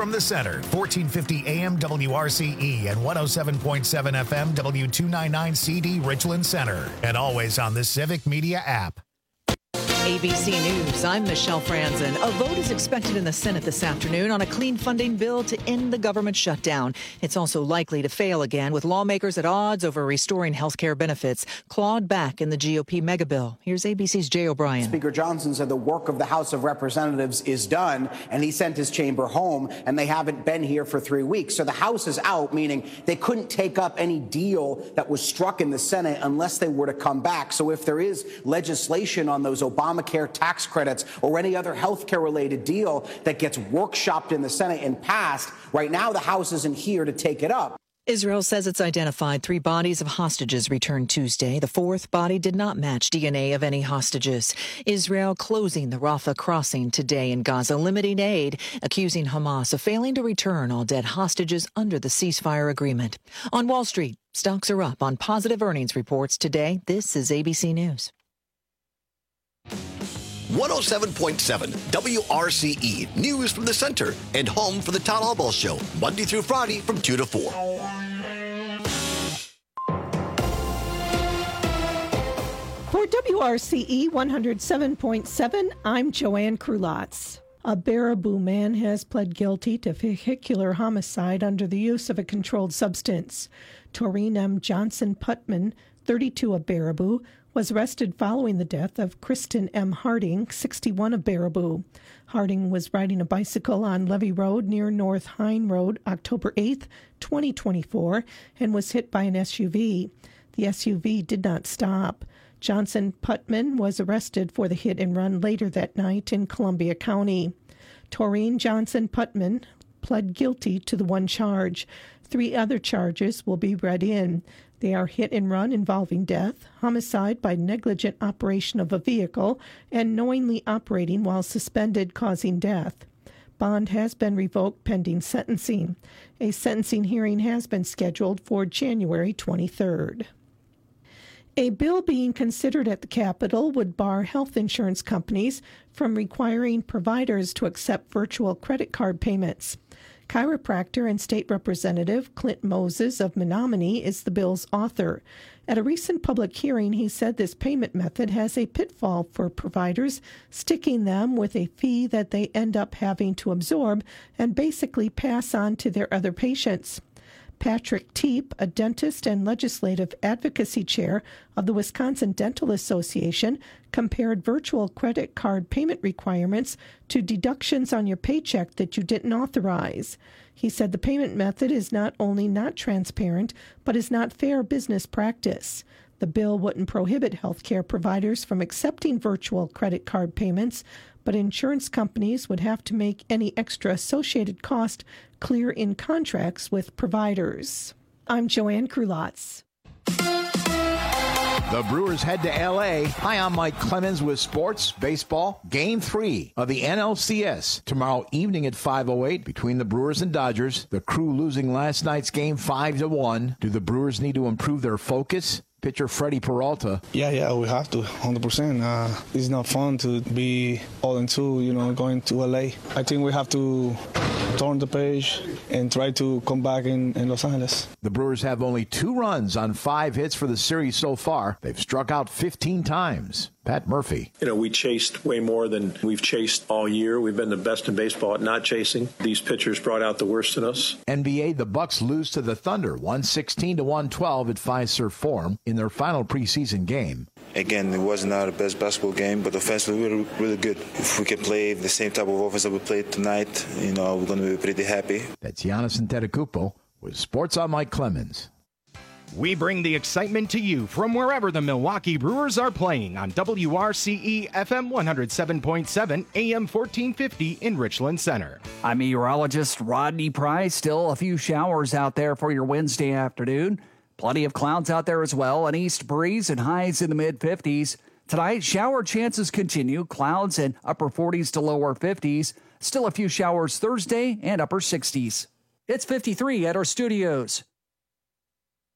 from the center, 1450 AM WRCE and 107.7 FM W299 CD Richland Center. And always on the Civic Media app. ABC News, I'm Michelle Franzen. A vote is expected in the Senate this afternoon on a clean funding bill to end the government shutdown. It's also likely to fail again, with lawmakers at odds over restoring health care benefits clawed back in the GOP megabill. Here's ABC's Jay O'Brien. Speaker Johnson said the work of the House of Representatives is done, and he sent his chamber home, and they haven't been here for 3 weeks. So the House is out, meaning they couldn't take up any deal that was struck in the Senate unless they were to come back. So if there is legislation on those Obamacare tax credits or any other health care related deal that gets workshopped in the Senate and passed, right now the House isn't here to take it up. Israel says it's identified 3 bodies of hostages returned Tuesday. The 4th body did not match DNA of any hostages. Israel closing the Rafah crossing today in Gaza, limiting aid, accusing Hamas of failing to return all dead hostages under the ceasefire agreement. On Wall Street, stocks are up on positive earnings reports today. This is ABC News. 107.7 WRCE, news from the center and home for the Todd Albaugh Show, Monday through Friday from 2 to 4. For WRCE 107.7, I'm Joanne Krulotz. A Baraboo man has pled guilty to vehicular homicide under the use of a controlled substance. Taureen M. Johnson Putman, 32 of Baraboo, was arrested following the death of Kristen M. Harding, 61 of Baraboo. Harding was riding a bicycle on Levy Road near North Hine Road October 8, 2024, and was hit by an SUV. The SUV did not stop. Johnson Putman was arrested for the hit and run later that night in Columbia County. Taureen Johnson Putman pled guilty to the one charge. 3 other charges will be read in. They are hit and run involving death, homicide by negligent operation of a vehicle, and knowingly operating while suspended causing death. Bond has been revoked pending sentencing. A sentencing hearing has been scheduled for January 23rd. A bill being considered at the Capitol would bar health insurance companies from requiring providers to accept virtual credit card payments. Chiropractor and State Representative Clint Moses of Menominee is the bill's author. At a recent public hearing, he said this payment method has a pitfall for providers, sticking them with a fee that they end up having to absorb and basically pass on to their other patients. Patrick Teep, a dentist and legislative advocacy chair of the Wisconsin Dental Association, compared virtual credit card payment requirements to deductions on your paycheck that you didn't authorize. He said the payment method is not only not transparent, but is not fair business practice. The bill wouldn't prohibit healthcare providers from accepting virtual credit card payments, but insurance companies would have to make any extra associated cost clear in contracts with providers. I'm Joanne Krulotz. The Brewers head to L.A. Hi, I'm Mike Clemens with Sports Baseball. Game 3 of the NLCS tomorrow evening at 5:08 between the Brewers and Dodgers. The Crew losing last night's game 5-1. Do the Brewers need to improve their focus? Pitcher Freddie Peralta. Yeah, we have to, 100%. It's not fun to be 0-2, going to LA. I think we have to turn the page and try to come back in Los Angeles. The Brewers have only 2 runs on 5 hits for the series so far. They've struck out 15 times. Pat Murphy. We chased way more than we've chased all year. We've been the best in baseball at not chasing. These pitchers brought out the worst in us. NBA, the Bucks lose to the Thunder, 116-112 at Fiserv Forum in their final preseason game. Again, it wasn't our best basketball game, but offensively we were really good. If we can play the same type of offense that we played tonight, we're going to be pretty happy. That's Giannis Antetokounmpo with Sports on Mike Clemens. We bring the excitement to you from wherever the Milwaukee Brewers are playing on WRCE FM 107.7 AM 1450 in Richland Center. I'm meteorologist Rodney Price. Still a few showers out there for your Wednesday afternoon. Plenty of clouds out there as well. An east breeze and highs in the mid-50s. Tonight, shower chances continue. Clouds in upper 40s to lower 50s. Still a few showers Thursday and upper 60s. It's 53 at our studios.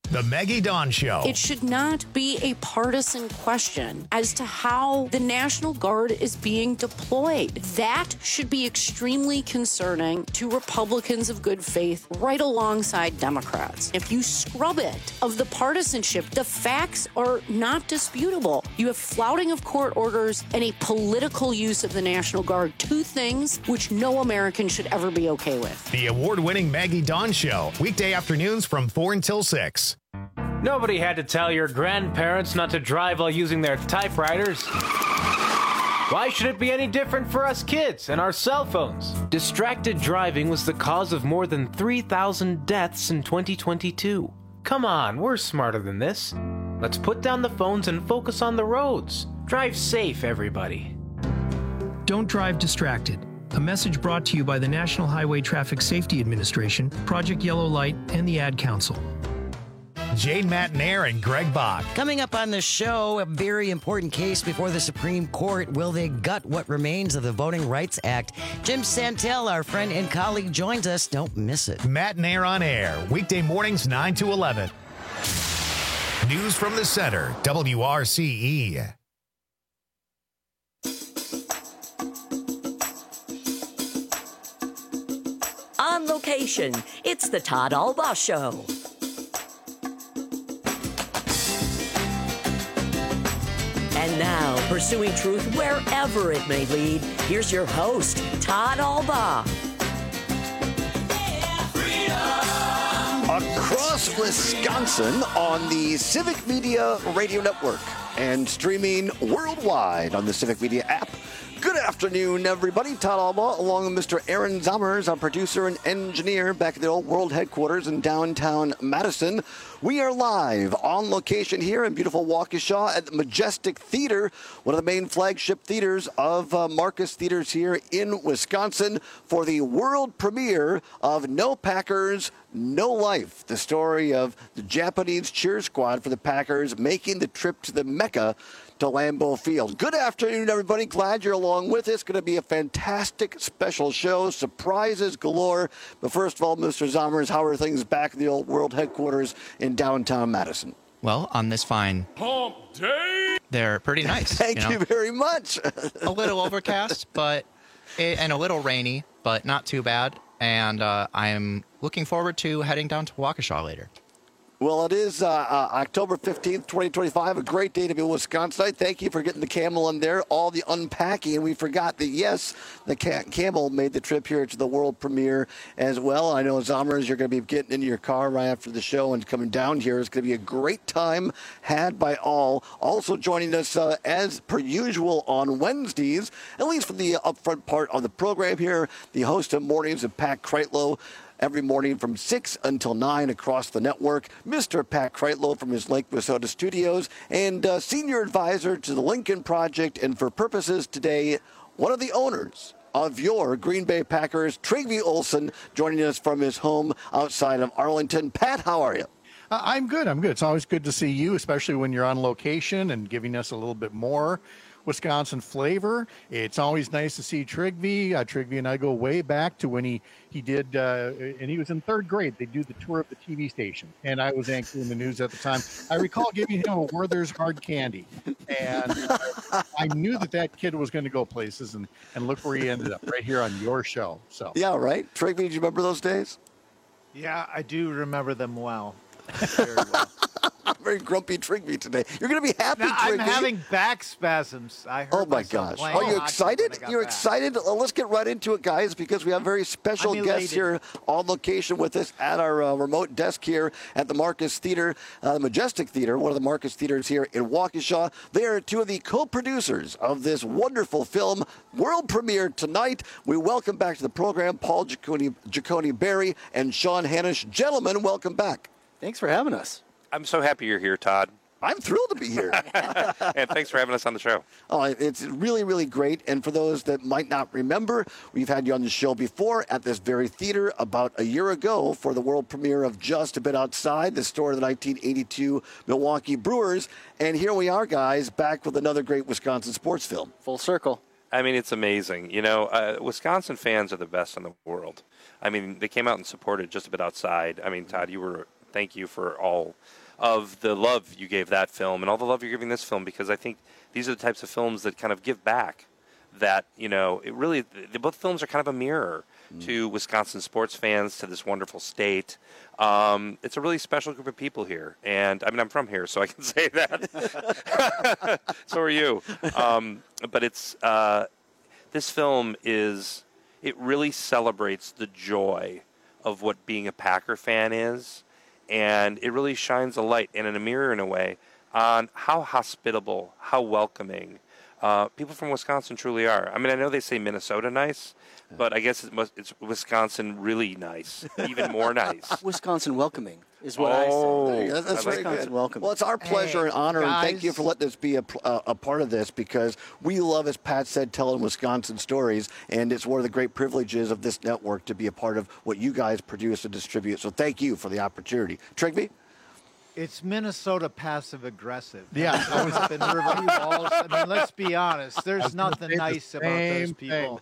The Maggie Dawn Show. It should not be a partisan question as to how the National Guard is being deployed. That should be extremely concerning to Republicans of good faith right alongside Democrats. If you scrub it of the partisanship, the facts are not disputable. You have flouting of court orders and a political use of the National Guard, two things which no American should ever be okay with. The award-winning Maggie Dawn Show, weekday afternoons from 4 until 6. Nobody had to tell your grandparents not to drive while using their typewriters. Why should it be any different for us kids and our cell phones? Distracted driving was the cause of more than 3,000 deaths in 2022. Come on, we're smarter than this. Let's put down the phones and focus on the roads. Drive safe, everybody. Don't drive distracted. A message brought to you by the National Highway Traffic Safety Administration, Project Yellow Light, and the Ad Council. Jane Matnair and Greg Bach. Coming up on the show, a very important case before the Supreme Court. Will they gut what remains of the Voting Rights Act? Jim Santel, our friend and colleague, joins us. Don't miss it. Matnair on air, weekday mornings 9 to 11. News from the center, WRCE. On location, it's the Todd Albaugh Show. And now, pursuing truth wherever it may lead, here's your host, Todd Albaugh. Across Wisconsin on the Civic Media Radio Network and streaming worldwide on the Civic Media app. Good afternoon, everybody. Todd Albaugh, along with Mr. Aaron Zommers, our producer and engineer, back at the old world headquarters in downtown Madison. We are live on location here in beautiful Waukesha at the Majestic Theater, one of the main flagship theaters of Marcus Theaters here in Wisconsin, for the world premiere of No Packers, No Life, the story of the Japanese cheer squad for the Packers making the trip to the Mecca to Lambeau Field. Good afternoon, everybody. Glad you're along with us. Going to be a fantastic special show. Surprises galore. But first of all, Mr. Zommers, how are things back at the old world headquarters in downtown Madison? Well, on this fine Hump Day, they're pretty nice. Thank you very much. A little overcast, and a little rainy, but not too bad. And I am looking forward to heading down to Waukesha later. Well, it is October 15th, 2025, a great day to be in Wisconsin. Thank you for getting the camel in there, all the unpacking. And we forgot that, yes, the camel made the trip here to the world premiere as well. I know, Zommers, you're going to be getting into your car right after the show and coming down here. It's going to be a great time had by all. Also joining us, as per usual, on Wednesdays, at least for the upfront part of the program here, the host of Mornings of Pat Kreitlow. Every morning from 6 until 9 across the network, Mr. Pat Kreitlow from his Lake Wissota studios and senior advisor to the Lincoln Project, and for purposes today, one of the owners of your Green Bay Packers, Trygve Olsen, joining us from his home outside of Arlington. Pat, how are you? I'm good. It's always good to see you, especially when you're on location and giving us a little bit more Wisconsin flavor. It's always nice to see Trygve. Trygve and I go way back to when he did, and he was in third grade. They do the tour of the TV station, and I was anchoring the news at the time. I recall giving him a Werther's hard candy, and I knew that kid was going to go places, and look where he ended up, right here on your show. So yeah, right. Trygve, do you remember those days? Yeah, I do remember them well. Very well. Very grumpy Trygve today. You're going to be happy, Trygve. I'm having back spasms. I heard. Oh my gosh! Are you excited? You're excited? Let's get right into it, guys, because we have very special guests here on location with us at our remote desk here at the Marcus Theater, the Majestic Theater, one of the Marcus Theaters here in Waukesha. They are two of the co-producers of this wonderful film, world premiere tonight. We welcome back to the program Paul Giacone Berry and Sean Hanisch. Gentlemen, welcome back. Thanks for having us. I'm so happy you're here, Todd. I'm thrilled to be here. And thanks for having us on the show. Oh, it's really, really great. And for those that might not remember, we've had you on the show before at this very theater about a year ago for the world premiere of Just a Bit Outside, the story of the 1982 Milwaukee Brewers. And here we are, guys, back with another great Wisconsin sports film. Full circle. I mean, it's amazing. You know, Wisconsin fans are the best in the world. I mean, they came out and supported Just a Bit Outside. I mean, Todd, you were thank you for all of the love you gave that film and all the love you're giving this film, because I think these are the types of films that kind of give back. That, it really, both films are kind of a mirror to Wisconsin sports fans, to this wonderful state. It's a really special group of people here. And, I mean, I'm from here, so I can say that. So are you. But it's, this film it really celebrates the joy of what being a Packer fan is. And it really shines a light, and in a mirror in a way, on how hospitable, how welcoming people from Wisconsin truly are. I mean, I know they say Minnesota nice, but I guess it's Wisconsin really nice, even more nice. Wisconsin welcoming is what I say. That's very Wisconsin good. welcoming. Well, it's our pleasure and honor, and thank you for letting us be a part of this, because we love, as Pat said, telling Wisconsin stories, and it's one of the great privileges of this network to be a part of what you guys produce and distribute. So thank you for the opportunity. Trigby? It's Minnesota passive-aggressive. Yeah. Always been River Falls. I mean, let's be honest. There's nothing nice about those people.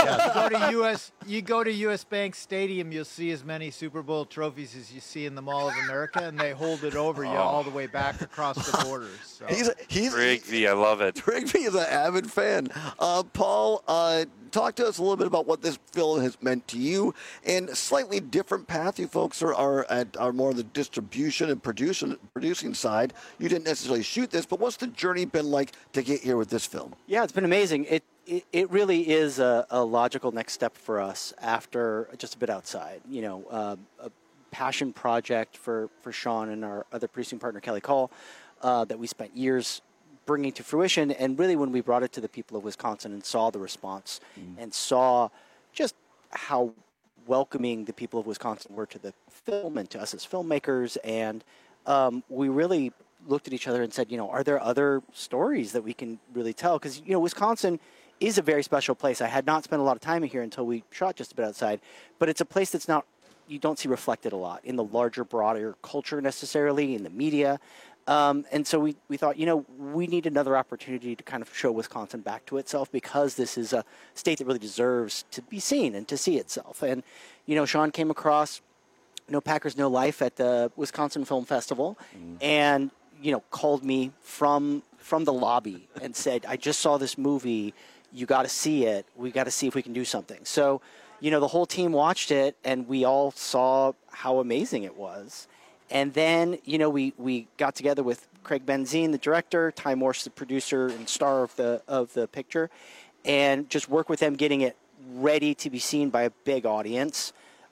You go to US Bank Stadium, you'll see as many Super Bowl trophies as you see in the Mall of America, and they hold it over you all the way back across the borders. So. He's Trigby, I love it. Trigby is an avid fan. Paul, talk to us a little bit about what this film has meant to you, and a slightly different path. You folks are more on the distribution and producing side. You didn't necessarily shoot this, but what's the journey been like to get here with this film? Yeah, it's been amazing. It really is a logical next step for us after Just a Bit Outside. A passion project for Sean and our other producing partner, Kelly Call, that we spent years bringing to fruition. And really, when we brought it to the people of Wisconsin and saw the response and saw just how welcoming the people of Wisconsin were to the film and to us as filmmakers, and we really looked at each other and said, are there other stories that we can really tell? Because, Wisconsin is a very special place. I had not spent a lot of time here until we shot Just a Bit Outside, but it's a place that's you don't see reflected a lot in the larger, broader culture necessarily, in the media. And so we thought, we need another opportunity to kind of show Wisconsin back to itself, because this is a state that really deserves to be seen and to see itself. And, Sean came across No Packers, No Life at the Wisconsin Film Festival and, called me from the lobby and said, I just saw this movie. You got to see it. We got to see if we can do something. So, the whole team watched it, and we all saw how amazing it was. And then, we got together with Craig Benzine, the director, Ty Morse, the producer and star of the picture, and just work with them getting it ready to be seen by a big audience.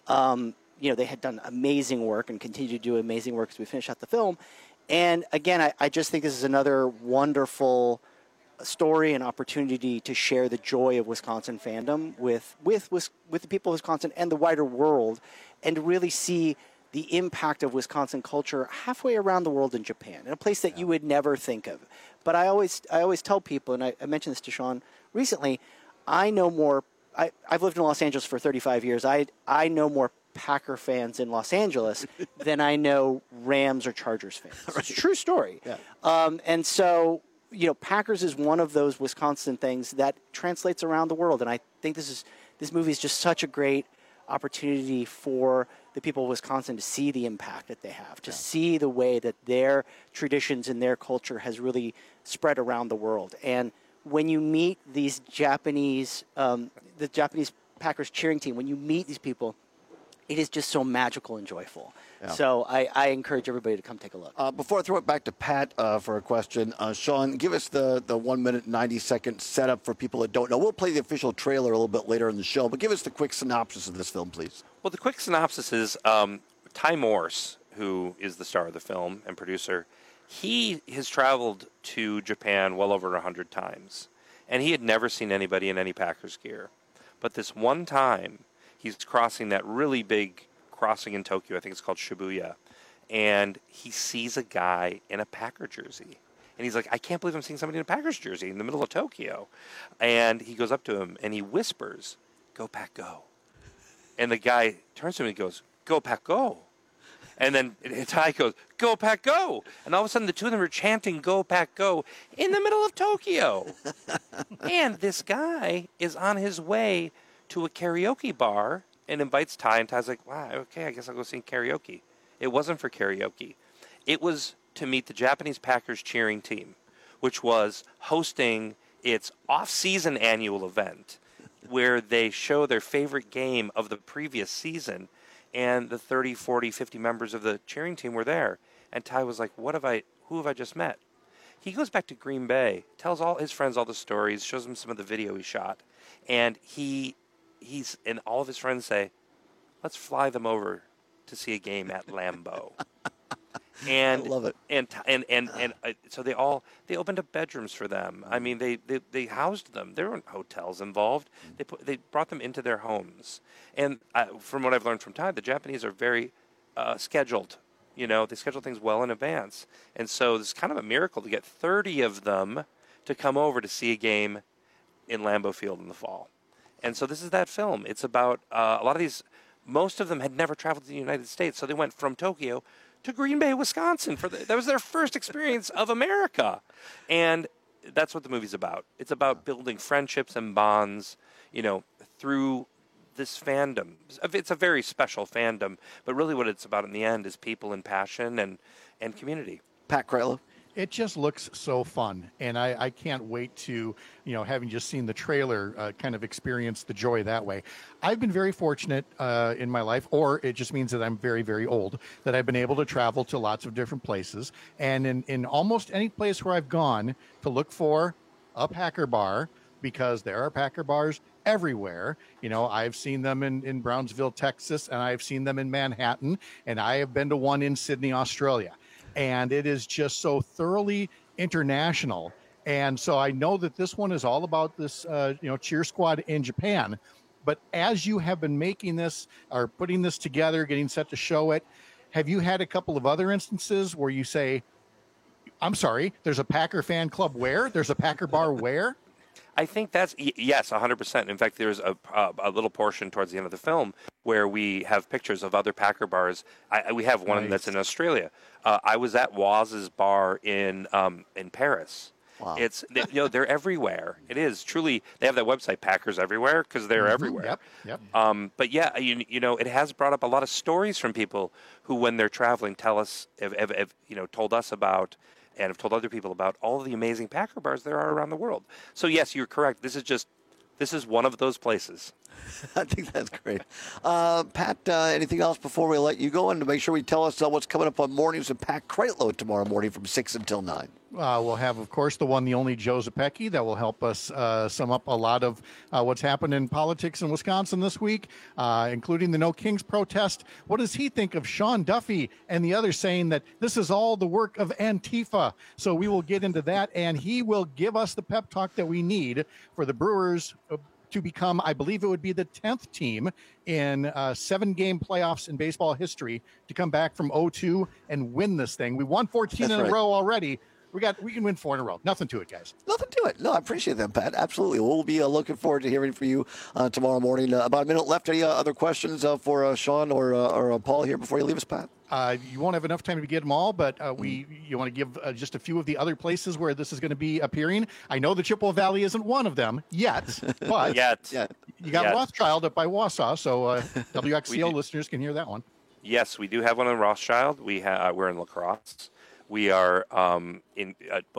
They had done amazing work and continue to do amazing work as we finish out the film. And again, I just think this is another wonderful story and opportunity to share the joy of Wisconsin fandom with the people of Wisconsin and the wider world, and to really see the impact of Wisconsin culture halfway around the world in Japan, in a place that you would never think of. But I always tell people, and I mentioned this to Sean recently, I know more. I've lived in Los Angeles for 35 years. I know more Packer fans in Los Angeles than I know Rams or Chargers fans. Right. It's a true story. Yeah. And so, Packers is one of those Wisconsin things that translates around the world. And I think this movie is just such a great opportunity for the people of Wisconsin to see the impact that they have, to see the way that their traditions and their culture has really spread around the world. And when you meet these Japanese, the Japanese Packers cheering team, when you meet these people, it is just so magical and joyful. Yeah. So I encourage everybody to come take a look. Before I throw it back to Pat for a question, Sean, give us the 1 minute, 90-second setup for people that don't know. We'll play the official trailer a little bit later in the show, but give us the quick synopsis of this film, please. Well, the quick synopsis is Ty Morse, who is the star of the film and producer, he has traveled to Japan well over 100 times, and he had never seen anybody in any Packers gear. But this one time, he's crossing that really big crossing in Tokyo, I think it's called Shibuya, and he sees a guy in a Packer jersey. And he's like, I can't believe I'm seeing somebody in a Packers jersey in the middle of Tokyo. And he goes up to him, and he whispers, "Go Pack Go." And the guy turns to him and goes, "Go Pack Go." And then Ty goes, "Go Pack Go." And all of a sudden, the two of them are chanting, "Go Pack Go," in the middle of Tokyo. And this guy is on his way to a karaoke bar and invites Ty, and Ty's like, "Wow, okay, I guess I'll go sing karaoke." It wasn't for karaoke. It was to meet the Japanese Packers cheering team, which was hosting its off-season annual event where they show their favorite game of the previous season, and the 30, 40, 50 members of the cheering team were there. And Ty was like, who have I just met? He goes back to Green Bay, tells all his friends all the stories, shows them some of the video he shot, and and all of his friends say, let's fly them over to see a game at Lambeau. And I love it. And so they opened up bedrooms for them. I mean, they housed them. There weren't hotels involved. They brought them into their homes. And from what I've learned from Ty, the Japanese are very scheduled. You know, they schedule things well in advance. And so it's kind of a miracle to get 30 of them to come over to see a game in Lambeau Field in the fall. And so this is that film. It's about a lot of these. Most of them had never traveled to the United States, so they went from Tokyo to Green Bay, Wisconsin. That was their first experience of America. And that's what the movie's about. It's about building friendships and bonds, you know, through this fandom. It's a very special fandom, but really what it's about in the end is people and passion and community. Pat Kreitlow. It just looks so fun, and I can't wait to, you know, having just seen the trailer, kind of experience the joy that way. I've been very fortunate in my life, or it just means that I'm very, very old, that I've been able to travel to lots of different places. And in almost any place where I've gone to look for a Packer bar, because there are Packer bars everywhere. You know, I've seen them in Brownsville, Texas, and I've seen them in Manhattan, and I have been to one in Sydney, Australia. And it is just so thoroughly international. And so I know that this one is all about this, cheer squad in Japan. But as you have been making this or putting this together, getting set to show it, have you had a couple of other instances where you say, I'm sorry, there's a Packer fan club where? There's a Packer bar where? I think that's, yes, 100%. In fact, there's a little portion towards the end of the film where we have pictures of other Packer bars. We have one that's in Australia. I was at Waz's bar in Paris. Wow. They're everywhere. It is truly, they have that website, Packers Everywhere, because they're everywhere. Yep. But yeah, it has brought up a lot of stories from people who, when they're traveling, tell us, have told us about, and have told other people about all of the amazing Packer bars there are around the world. So yes, you're correct. This is one of those places. I think that's great. Pat, anything else before we let you go? And to make sure we tell us what's coming up on Mornings with Pat Kreitlow tomorrow morning from 6 until 9. We'll have, of course, the one, the only Joe Zepecki that will help us sum up a lot of what's happened in politics in Wisconsin this week, including the No Kings protest. What does he think of Sean Duffy and the others saying that this is all the work of Antifa? So we will get into that, and he will give us the pep talk that we need for the Brewers to become, I believe it would be the 10th team in 7-game playoffs in baseball history to come back from 0-2 and win this thing. We won 14 in a row already. We can win 4 in a row. Nothing to it, guys. Nothing to it. No, I appreciate that, Pat. Absolutely. We'll be looking forward to hearing from you tomorrow morning. About a minute left. Any other questions for Sean or Paul here before you leave us, Pat? You won't have enough time to get them all, but you want to give just a few of the other places where this is going to be appearing. I know the Chippewa Valley isn't one of them yet, but you got Rothschild up by Wausau, so WXCO listeners can hear that one. Yes, we do have one in Rothschild. We're in La Crosse. We are in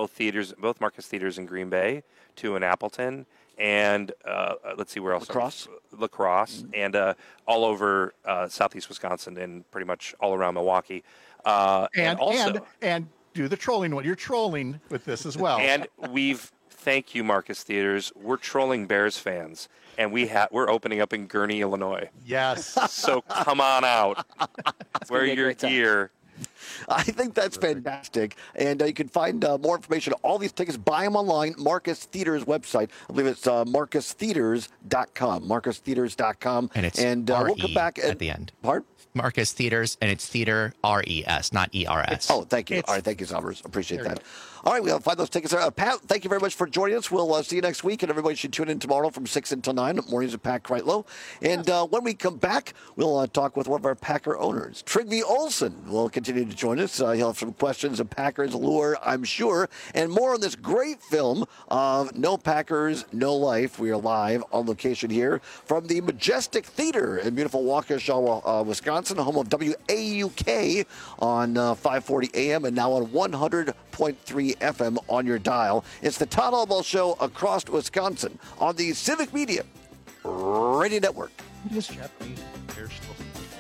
both Marcus Theaters in Green Bay, 2 in Appleton, and let's see where else. La Crosse, and all over southeast Wisconsin and pretty much all around Milwaukee. And do the trolling one. You're trolling with this as well. And thank you, Marcus Theaters. We're trolling Bears fans, and we're opening up in Gurnee, Illinois. Yes. So come on out. Wear your gear. I think that's fantastic. And you can find more information, all these tickets, buy them online, Marcus Theaters website. I believe it's marcustheaters.com, marcustheaters.com. And it's we'll come back at the end. Pardon? Marcus Theaters, and it's theater, R-E-S, not E-R-S. Oh, thank you. All right, thank you, Summers. Appreciate that. All right, we'll find those tickets there. Pat, thank you very much for joining us. We'll see you next week, and everybody should tune in tomorrow from 6 until 9, mornings with Pat Kreitlow. And when we come back, we'll talk with one of our Packer owners. Trygve Olsen will continue to join us. He'll have some questions of Packers lore, I'm sure, and more on this great film of No Packers, No Life. We are live on location here from the Majestic Theater in beautiful Waukesha, Wisconsin, home of WAUK on 540 AM and now on 100.3 FM on your dial. It's the Todd Albaugh Show across Wisconsin on the Civic Media Radio Network. This Japanese hair still.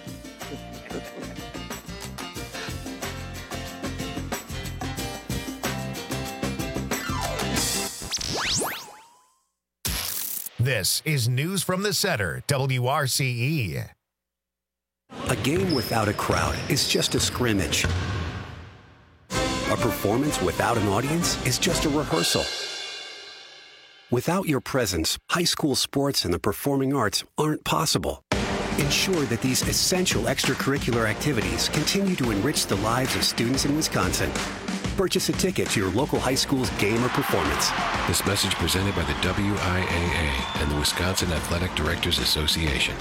This is News from the Center, WRCE. A game without a crowd is just a scrimmage. A performance without an audience is just a rehearsal. Without your presence, high school sports and the performing arts aren't possible. Ensure that these essential extracurricular activities continue to enrich the lives of students in Wisconsin. Purchase a ticket to your local high school's game or performance. This message presented by the WIAA and the Wisconsin Athletic Directors Association.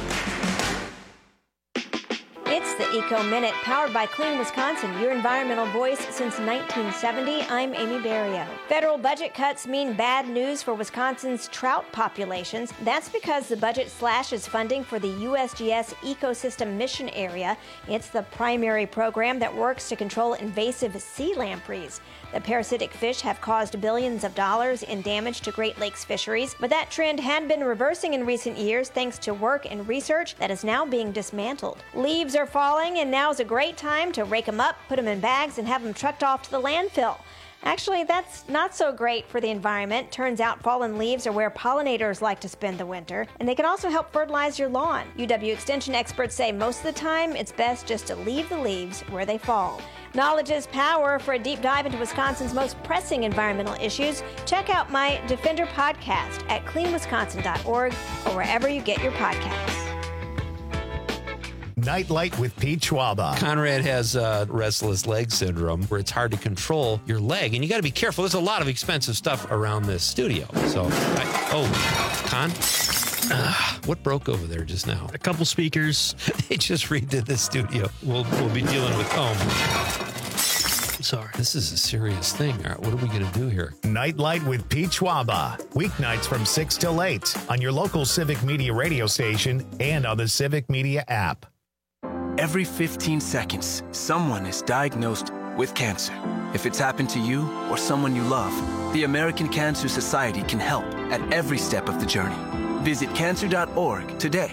It's the Eco Minute, powered by Clean Wisconsin, your environmental voice since 1970. I'm Amy Barrio. Federal budget cuts mean bad news for Wisconsin's trout populations. That's because the budget slashes funding for the USGS Ecosystem Mission Area. It's the primary program that works to control invasive sea lampreys. The parasitic fish have caused billions of dollars in damage to Great Lakes fisheries, but that trend had been reversing in recent years thanks to work and research that is now being dismantled. Leaves are falling, and now's a great time to rake them up, put them in bags, and have them trucked off to the landfill. Actually, that's not so great for the environment. Turns out fallen leaves are where pollinators like to spend the winter, and they can also help fertilize your lawn. UW Extension experts say most of the time it's best just to leave the leaves where they fall. Knowledge is power. For a deep dive into Wisconsin's most pressing environmental issues, check out my Defender podcast at cleanwisconsin.org or wherever you get your podcasts. Nightlight with Pete Schwaba. Conrad has restless leg syndrome where it's hard to control your leg, and you got to be careful. There's a lot of expensive stuff around this studio. So, Con? What broke over there just now? A couple speakers. They just redid the studio. We'll be dealing with Sorry. This is a serious thing. All right, what are we going to do here? Nightlight with Pete Schwaba. Weeknights from 6 till 8 on your local Civic Media radio station and on the Civic Media app. Every 15 seconds, someone is diagnosed with cancer. If it's happened to you or someone you love, the American Cancer Society can help at every step of the journey. Visit cancer.org today.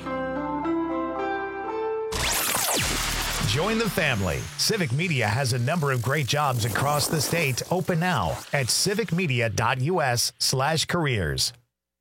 Join the family. Civic Media has a number of great jobs across the state open now at civicmedia.us/careers.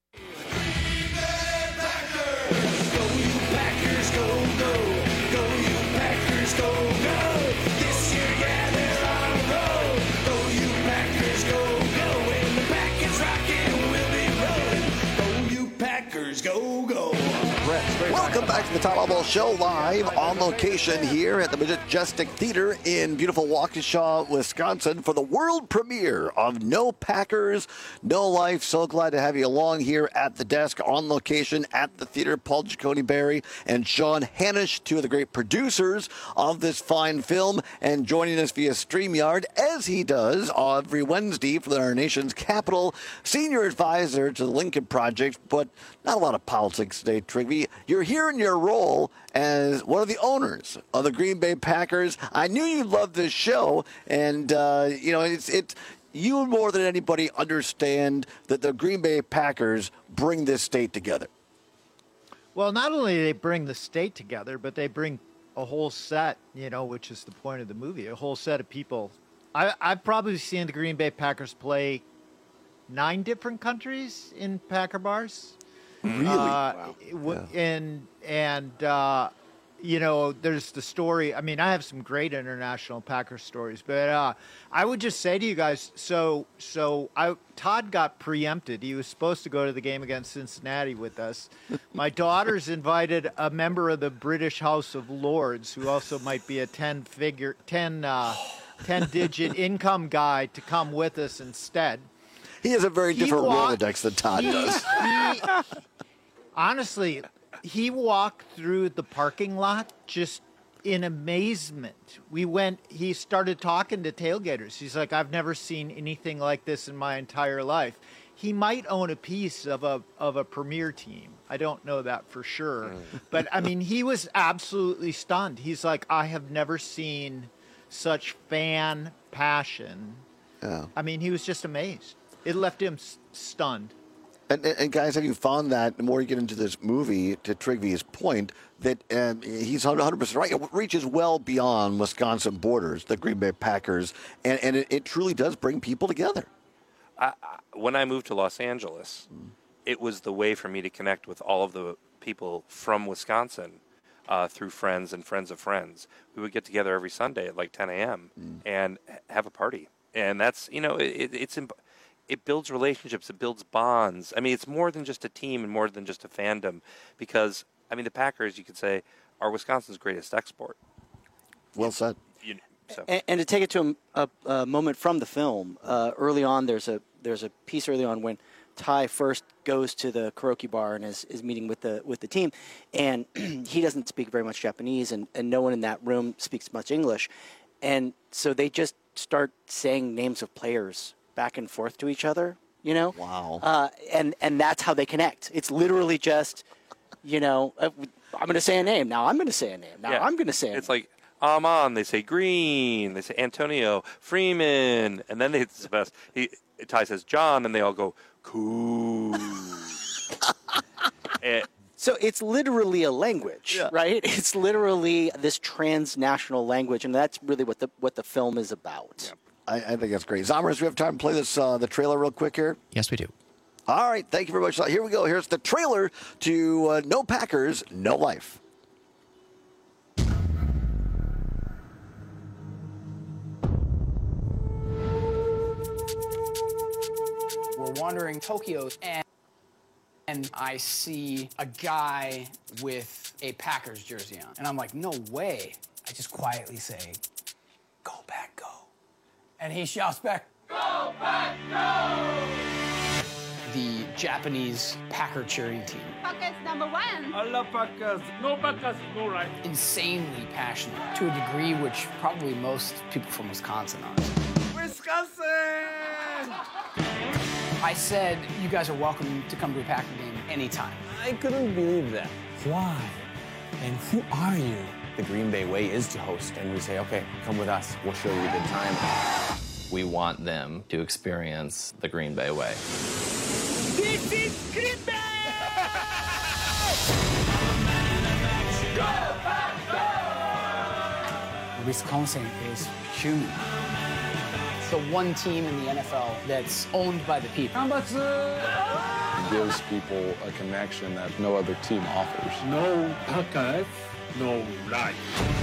Welcome back to the Todd Albaugh Show, live on location here at the Majestic Theater in beautiful Waukesha, Wisconsin, for the world premiere of No Packers, No Life. So glad to have you along here at the desk, on location at the theater. Paul Giacone-Berry and Sean Hanish, two of the great producers of this fine film, and joining us via StreamYard, as he does every Wednesday for our nation's capital, senior advisor to the Lincoln Project, but not a lot of politics today, Trygve. You're here in your role as one of the owners of the Green Bay Packers. I knew you loved this show, and it's you more than anybody understand that the Green Bay Packers bring this state together. Well, not only do they bring the state together, but they bring a whole set, which is the point of the movie, a whole set of people. I've probably seen the Green Bay Packers play 9 different countries in Packer bars. Really? Wow. And there's the story. I mean, I have some great international Packer stories, but I would just say to you guys, Todd got preempted. He was supposed to go to the game against Cincinnati with us. My daughter's invited a member of the British House of Lords, who also might be a 10 10-digit income guy to come with us instead. He has a very different Rolodex than Todd does. Honestly, he walked through the parking lot just in amazement. He started talking to tailgaters. He's like, I've never seen anything like this in my entire life. He might own a piece of a premier team. I don't know that for sure. But, I mean, he was absolutely stunned. He's like, I have never seen such fan passion. Yeah. I mean, he was just amazed. It left him stunned. And guys, have you found that the more you get into this movie, to Trygve's point, that he's 100% right. It reaches well beyond Wisconsin borders, the Green Bay Packers, and it truly does bring people together. When I moved to Los Angeles, it was the way for me to connect with all of the people from Wisconsin through friends and friends of friends. We would get together every Sunday at like 10 a.m. and have a party. And that's, it builds relationships. It builds bonds. I mean, it's more than just a team and more than just a fandom because, I mean, the Packers, you could say, are Wisconsin's greatest export. Well said. And to take it to a moment from the film, early on, there's a piece early on when Ty first goes to the karaoke bar and is meeting with the team, and he doesn't speak very much Japanese, and no one in that room speaks much English, and so they just start saying names of players back and forth to each other, Wow. And that's how they connect. It's literally just, I'm going to say a name. Now I'm going to say a name. Now I'm going to say a name. It's like, Amon, they say Green, they say Antonio, Freeman, and then it's the best. Ty says John, and they all go, cool. So it's literally a language, right? It's literally this transnational language, and that's really what the film is about. Yeah. I think that's great. Zombers, we have time to play this the trailer real quick here? Yes, we do. All right, thank you very much. Here we go. Here's the trailer to No Packers, No Life. We're wandering Tokyo, and I see a guy with a Packers jersey on. And I'm like, no way. I just quietly say, go back, go. And he shouts back, go back, go! The Japanese Packer cheering team. Packers #1. I love Packers. No Packers, no right. Insanely passionate to a degree which probably most people from Wisconsin aren't. Wisconsin! I said, you guys are welcome to come to a Packer game anytime. I couldn't believe that. Why? And who are you? The Green Bay way is to host, and we say, okay, come with us. We'll show you a good time. We want them to experience the Green Bay way. This is Green Bay! Go back, go! Wisconsin is human. It's the one team in the NFL that's owned by the people. It gives people a connection that no other team offers. No Packers, no life.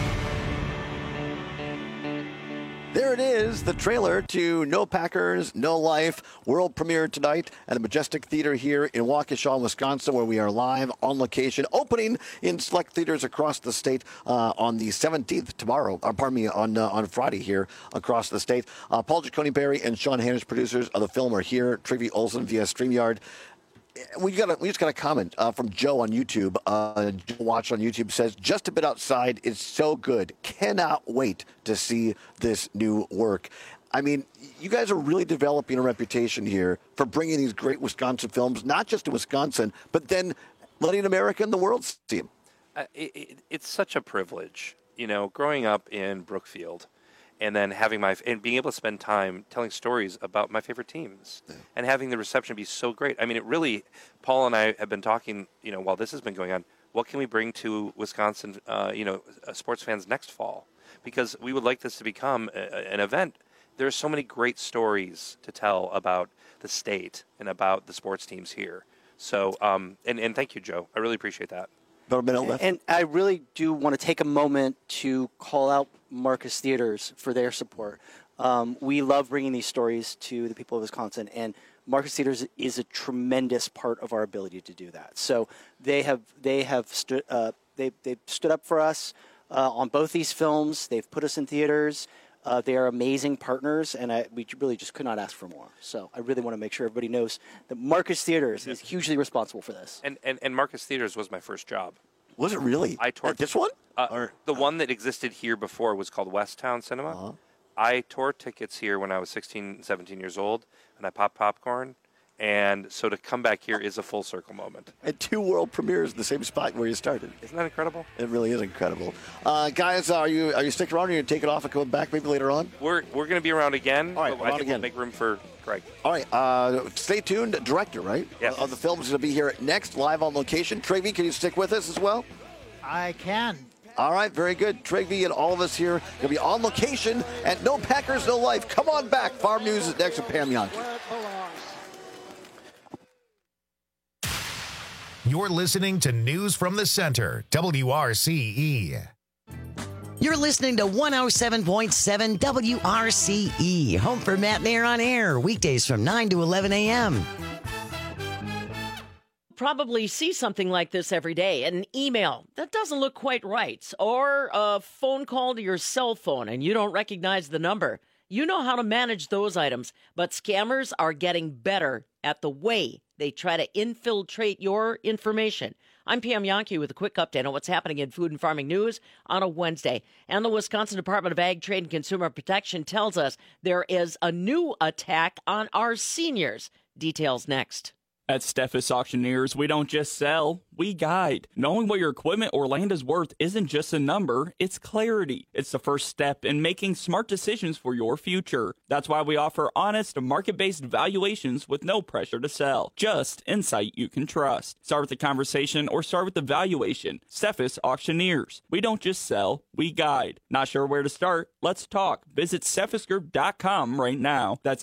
There it is, the trailer to No Packers, No Life, world premiere tonight at the Majestic Theater here in Waukesha, Wisconsin, where we are live on location, opening in select theaters across the state on the 17th tomorrow, on Friday here across the state. Paul Giacone Berry and Sean Hanish, producers of the film, are here. Trygve Olsen via StreamYard. We just got a comment from Joe on YouTube. Joe Watch on YouTube says, just a bit outside. It's so good. Cannot wait to see this new work. I mean, you guys are really developing a reputation here for bringing these great Wisconsin films, not just to Wisconsin, but then letting America and the world see them. It's such a privilege, growing up in Brookfield. And then and being able to spend time telling stories about my favorite teams and having the reception be so great. I mean, it really, Paul and I have been talking, while this has been going on, what can we bring to Wisconsin, sports fans next fall? Because we would like this to become an event. There are so many great stories to tell about the state and about the sports teams here. So, and thank you, Joe. I really appreciate that. And I really do want to take a moment to call out Marcus Theaters for their support. We love bringing these stories to the people of Wisconsin, and Marcus Theaters is a tremendous part of our ability to do that. So they have stood up for us on both these films. They've put us in theaters. They are amazing partners, and we really just could not ask for more. So I really want to make sure everybody knows that Marcus Theaters is hugely responsible for this. And Marcus Theaters was my first job. Was it really? I toured this one? The one that existed here before was called West Town Cinema. I tore tickets here when I was 16, 17 years old, and I popped popcorn. And so to come back here is a full circle moment. And 2 world premieres in the same spot where you started. Isn't that incredible? It really is incredible. Guys, are you sticking around? Are you going to take it off and come back maybe later on? We're going to be around again. All right, I think we'll make room for Greg. All right, stay tuned. Director, right? Yes. Of the film is going to be here next, live on location. Trigby, can you stick with us as well? I can. All right, very good. Trigby and all of us here going to be on location at No Packers, No Life. Come on back. Farm News is next with Pam Yankee. You're listening to News from the Center, WRCE. You're listening to 107.7 WRCE, home for Matt Mayer on air, weekdays from 9 to 11 a.m. Probably see something like this every day. An email that doesn't look quite right, or a phone call to your cell phone and you don't recognize the number. You know how to manage those items, but scammers are getting better at the way they try to infiltrate your information. I'm Pam Yankee with a quick update on what's happening in food and farming news on a Wednesday. And the Wisconsin Department of Ag, Trade, and Consumer Protection tells us there is a new attack on our seniors. Details next. At Steffes Auctioneers, we don't just sell, we guide. Knowing what your equipment or land is worth isn't just a number, it's clarity. It's the first step in making smart decisions for your future. That's why we offer honest, market-based valuations with no pressure to sell. Just insight you can trust. Start with the conversation or start with the valuation. Steffes Auctioneers. We don't just sell, we guide. Not sure where to start? Let's talk. Visit steffesgroup.com right now. That's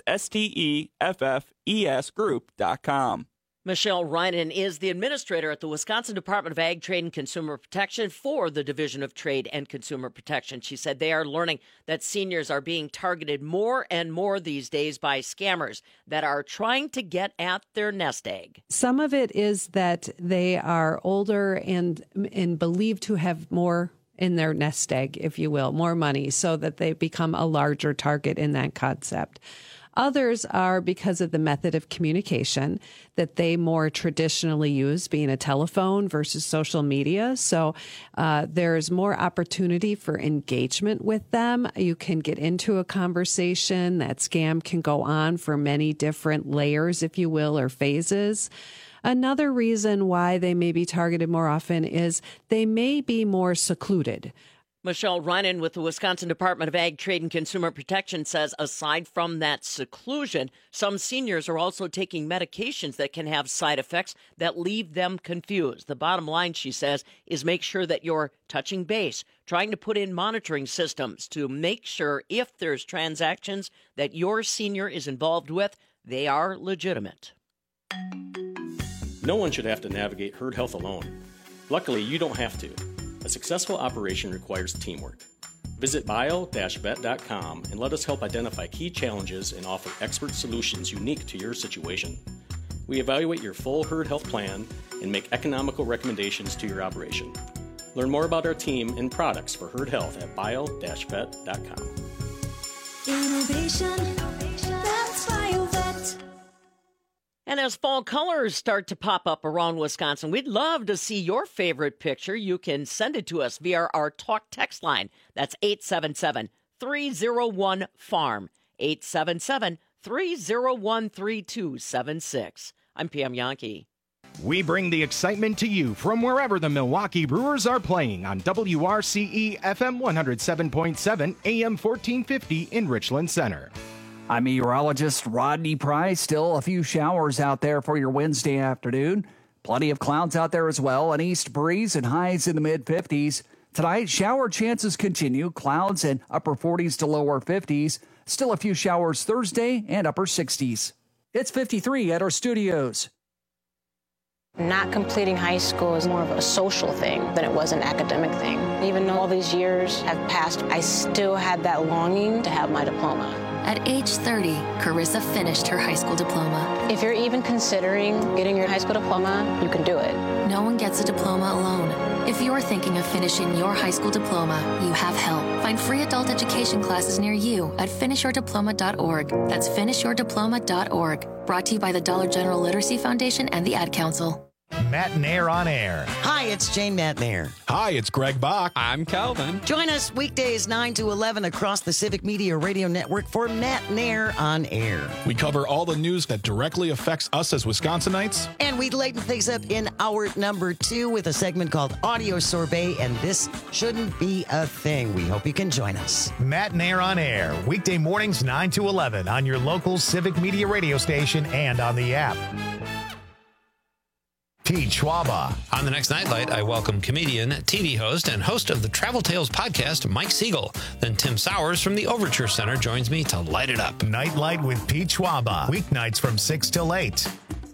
STEFFES Group.com. Michelle Reinen is the administrator at the Wisconsin Department of Ag, Trade, and Consumer Protection for the Division of Trade and Consumer Protection. She said they are learning that seniors are being targeted more and more these days by scammers that are trying to get at their nest egg. Some of it is that they are older and believed to have more in their nest egg, if you will, more money, so that they become a larger target in that concept. Others are because of the method of communication that they more traditionally use, being a telephone versus social media. So there's more opportunity for engagement with them. You can get into a conversation. That scam can go on for many different layers, if you will, or phases. Another reason why they may be targeted more often is they may be more secluded. Michelle Reinen with the Wisconsin Department of Ag, Trade, and Consumer Protection says aside from that seclusion, some seniors are also taking medications that can have side effects that leave them confused. The bottom line, she says, is make sure that you're touching base, trying to put in monitoring systems to make sure if there's transactions that your senior is involved with, they are legitimate. No one should have to navigate herd health alone. Luckily, you don't have to. A successful operation requires teamwork. Visit bio-vet.com and let us help identify key challenges and offer expert solutions unique to your situation. We evaluate your full herd health plan and make economical recommendations to your operation. Learn more about our team and products for herd health at bio-vet.com. Innovation, that's BioVet. And as fall colors start to pop up around Wisconsin, we'd love to see your favorite picture. You can send it to us via our talk text line. That's 877-301-FARM, 877-301-3276. I'm Pam Yankee. We bring the excitement to you from wherever the Milwaukee Brewers are playing on WRCE FM 107.7 AM 1450 in Richland Center. I'm meteorologist Rodney Price. Still a few showers out there for your Wednesday afternoon. Plenty of clouds out there as well. An east breeze and highs in the mid-50s. Tonight, shower chances continue. Clouds and upper 40s to lower 50s. Still a few showers Thursday and upper 60s. It's 53 at our studios. Not completing high school is more of a social thing than it was an academic thing. Even though all these years have passed, I still had that longing to have my diploma. At age 30, Carissa finished her high school diploma. If you're even considering getting your high school diploma, you can do it. No one gets a diploma alone. If you're thinking of finishing your high school diploma, you have help. Find free adult education classes near you at finishyourdiploma.org. That's finishyourdiploma.org. Brought to you by the Dollar General Literacy Foundation and the Ad Council. Matt Nair on air. Hi, it's Jane Matt Nair. Hi, it's Greg Bach. I'm Calvin. Join us weekdays 9 to 11 across the Civic Media Radio Network for Matt Nair on air. We cover all the news that directly affects us as Wisconsinites. And we lighten things up in hour number 2 with a segment called Audio Sorbet, and this shouldn't be a thing. We hope you can join us. Matt Nair on air, weekday mornings 9 to 11 on your local Civic Media radio station and on the app. Pete Schwaba. On the next Nightlight, I welcome comedian, TV host, and host of the Travel Tales podcast, Mike Siegel. Then Tim Sowers from the Overture Center joins me to light it up. Nightlight with Pete Schwaba. Weeknights from 6 till 8.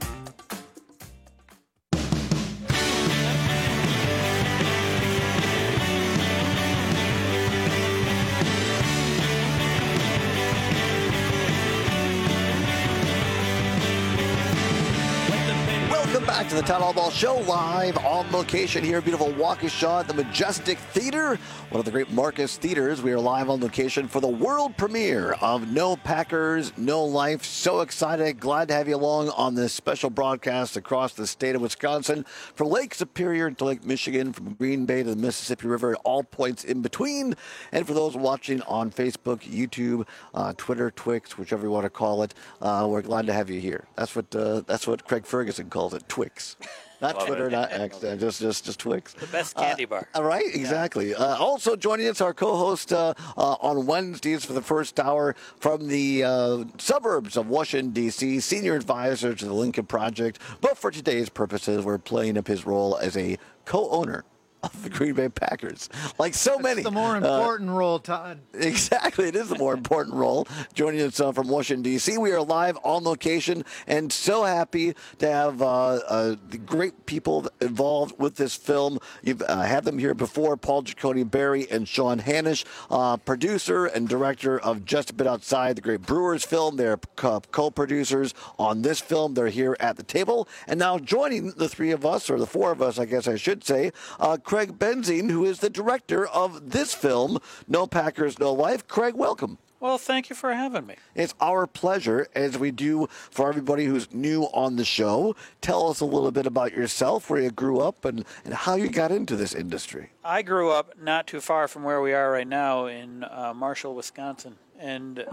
Back to the Town Hall Ball Show, live on location here, beautiful Waukesha at the Majestic Theater, one of the great Marcus theaters. We are live on location for the world premiere of No Packers, No Life. So excited, glad to have you along on this special broadcast across the state of Wisconsin, from Lake Superior to Lake Michigan, from Green Bay to the Mississippi River, all points in between. And for those watching on Facebook, YouTube, Twitter, Twix, whichever you want to call it, we're glad to have you here. That's what Craig Ferguson calls it. Twix. Not Love Twitter, it. not X, just Twix. The best candy bar. All right, exactly. Also joining us, our co-host on Wednesdays for the first hour from the suburbs of Washington, D.C., senior advisor to the Lincoln Project. But for today's purposes, we're playing up his role as a co-owner of the Green Bay Packers. Like so many. It's the more important role, Todd. Exactly. It is the more important role. Joining us from Washington, D.C., we are live on location and so happy to have the great people involved with this film. You've had them here before, Paul Giacone Barry and Sean Hanisch, producer and director of Just a Bit Outside, the great Brewers film. They're co-producers on this film. They're here at the table. And now joining the three of us, or the four of us, I guess I should say, Craig Benzine, who is the director of this film, No Packers, No Life. Craig, welcome. Well, thank you for having me. It's our pleasure, as we do for everybody who's new on the show. Tell us a little bit about yourself, where you grew up, and how you got into this industry. I grew up not too far from where we are right now in Marshall, Wisconsin. And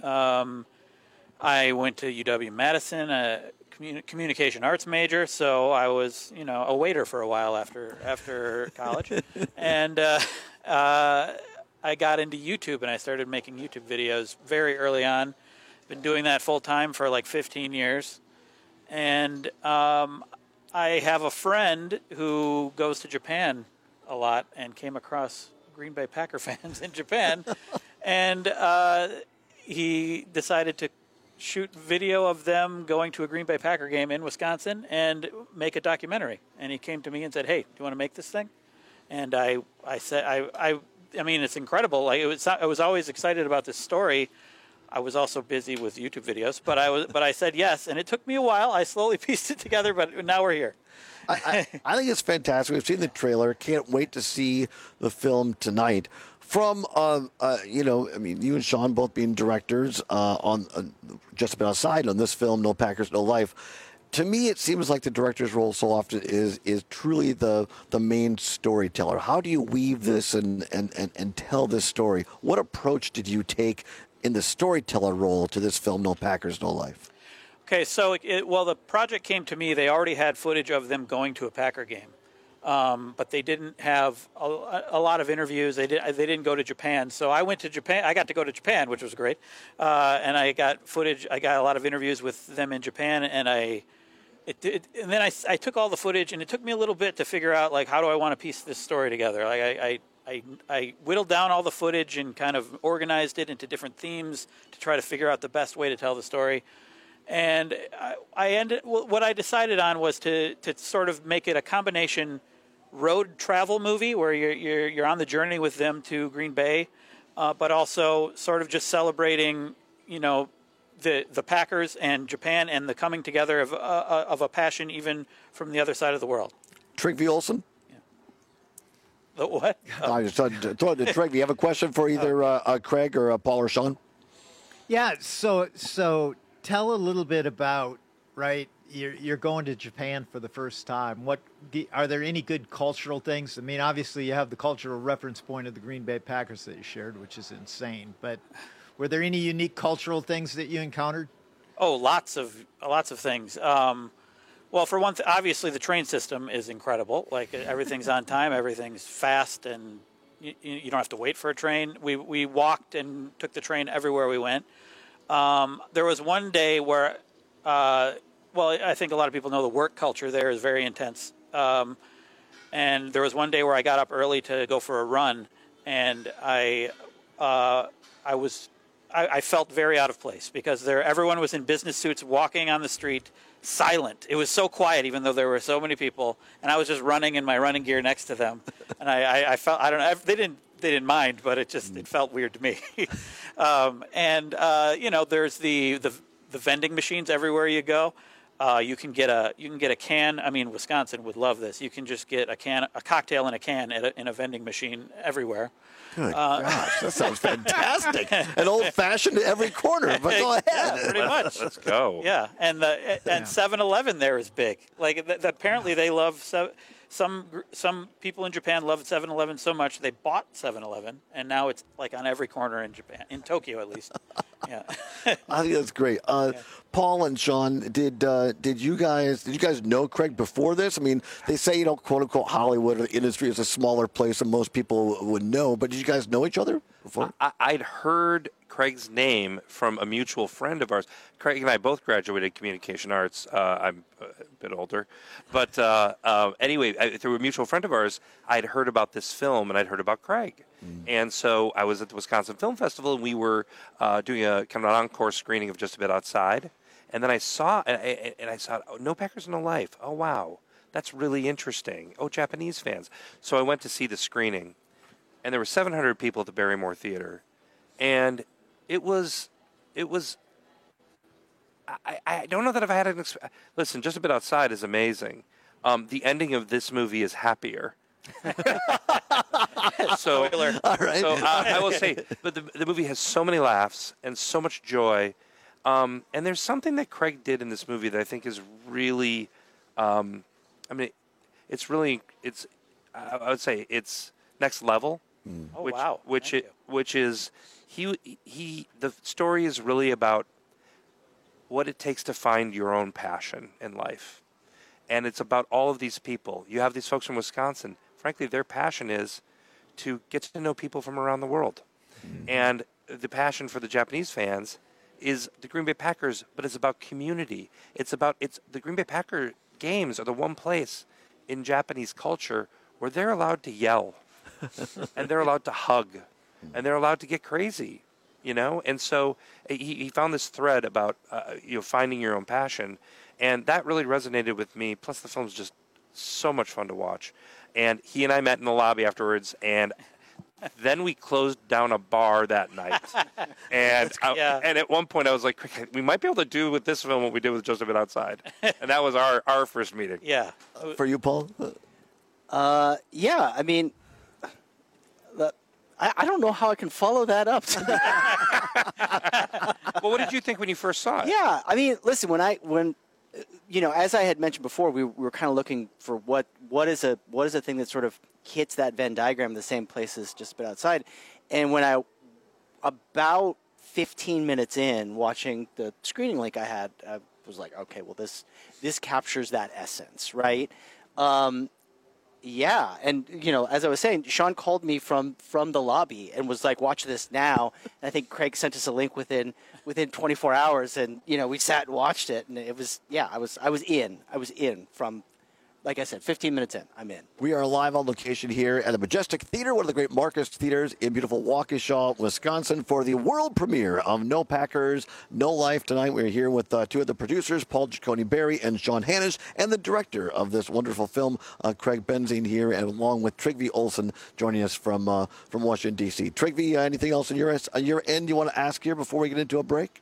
I went to UW-Madison, a communication arts major, so I was, a waiter for a while after college. And I got into YouTube, and I started making YouTube videos very early on. Been doing that full time for like 15 years. And I have a friend who goes to Japan a lot and came across Green Bay Packer fans in Japan. And he decided to shoot video of them going to a Green Bay Packer game in Wisconsin and make a documentary. And he came to me and said, "Hey, do you want to make this thing?" And I said, I mean, it's incredible. Like I was always excited about this story. I was also busy with YouTube videos, but I said yes, and it took me a while. I slowly pieced it together, but now we're here. I think it's fantastic. We've seen the trailer. Can't wait to see the film tonight. From, you and Sean both being directors on Just About Outside on this film, No Packers, No Life. To me, it seems like the director's role so often is truly the main storyteller. How do you weave this and tell this story? What approach did you take in the storyteller role to this film, No Packers, No Life? Okay, so the project came to me. They already had footage of them going to a Packer game. But they didn't have a lot of interviews. They didn't go to Japan. So I went to Japan. I got to go to Japan, which was great. And I got footage. I got a lot of interviews with them in Japan. And then I took all the footage, and it took me a little bit to figure out, like, how do I want to piece this story together? Like I whittled down all the footage and kind of organized it into different themes to try to figure out the best way to tell the story. And what I decided on was to sort of make it a combination road travel movie where you're on the journey with them to Green Bay, but also sort of just celebrating the Packers and Japan and the coming together of a passion even from the other side of the world. Trygve Olsen? The what? I just thought to Trygve. You have a question for either Craig or Paul or Sean? Yeah, so tell a little bit about, right, you're going to Japan for the first time. Are there any good cultural things? I mean, obviously you have the cultural reference point of the Green Bay Packers that you shared, which is insane. But were there any unique cultural things that you encountered? Oh, lots of things. Well, for one, obviously the train system is incredible. Like everything's on time, everything's fast, and you don't have to wait for a train. We walked and took the train everywhere we went. There was one day where, I think a lot of people know the work culture there is very intense. And there was one day where I got up early to go for a run, and I felt very out of place because everyone was in business suits walking on the street, silent. It was so quiet, even though there were so many people, and I was just running in my running gear next to them, and I felt, I don't know, they didn't mind, but it felt weird to me. There's the vending machines everywhere you go. You can get a can. I mean, Wisconsin would love this. You can just get a cocktail in a can in a vending machine everywhere. Good gosh, that sounds fantastic. An old-fashioned every corner, but go ahead. Yeah, pretty much. Let's go. Yeah, and 7-Eleven there is big. Like apparently they love some people in Japan love 7-Eleven so much they bought 7-Eleven, and now it's like on every corner in Japan, in Tokyo at least. Yeah, I think that's great. Paul and Sean, did you guys know Craig before this? I mean, they say, quote unquote Hollywood or the industry is a smaller place than most people would know, but did you guys know each other before? I'd heard Craig's name from a mutual friend of ours. Craig and I both graduated communication arts. I'm a bit older, but anyway, through a mutual friend of ours, I'd heard about this film and I'd heard about Craig. And so I was at the Wisconsin Film Festival, and we were doing a kind of an encore screening of Just a Bit Outside. And then I saw No Packers, No Life. Oh, wow. That's really interesting. Oh, Japanese fans. So I went to see the screening, and there were 700 people at the Barrymore Theater. And it was I don't know that if I had listen, Just a Bit Outside is amazing. The ending of this movie is happier. So, all right. So I will say, but the movie has so many laughs and so much joy. And there's something that Craig did in this movie that I think is really, I would say it's next level. Oh, wow. Which is the story is really about what it takes to find your own passion in life. And it's about all of these people. You have these folks from Wisconsin. Frankly, their passion is to get to know people from around the world. And the passion for the Japanese fans is the Green Bay Packers, but it's about community. The Green Bay Packer games are the one place in Japanese culture where they're allowed to yell and they're allowed to hug and they're allowed to get crazy, And so he found this thread about, finding your own passion. And that really resonated with me. Plus the film's just so much fun to watch. And he and I met in the lobby afterwards, and then we closed down a bar that night. And and at one point I was like, we might be able to do with this film what we did with Just a Bit Outside. And that was our first meeting. Yeah. For you, Paul? Yeah, I mean, I don't know how I can follow that up. Well, what did you think when you first saw it? Yeah, I mean, listen, when as I had mentioned before, we were kind of looking for what is a thing that sort of hits that Venn diagram the same place as Just a Bit Outside. And when about 15 minutes in watching the screening link I had, I was like, okay, well this captures that essence, right? Yeah, and as I was saying, Sean called me from the lobby and was like, "Watch this now." And I think Craig sent us a link within 24 hours, and we sat and watched it, and it was I was in from like I said, 15 minutes in, I'm in. We are live on location here at the Majestic Theater, one of the great Marcus theaters in beautiful Waukesha, Wisconsin, for the world premiere of No Packers, No Life. Tonight we're here with two of the producers, Paul Giacone-Berry and Sean Hannish, and the director of this wonderful film, Craig Benzine here, and along with Trygve Olsen joining us from Washington, D.C. Trygve, anything else on your end you want to ask here before we get into a break?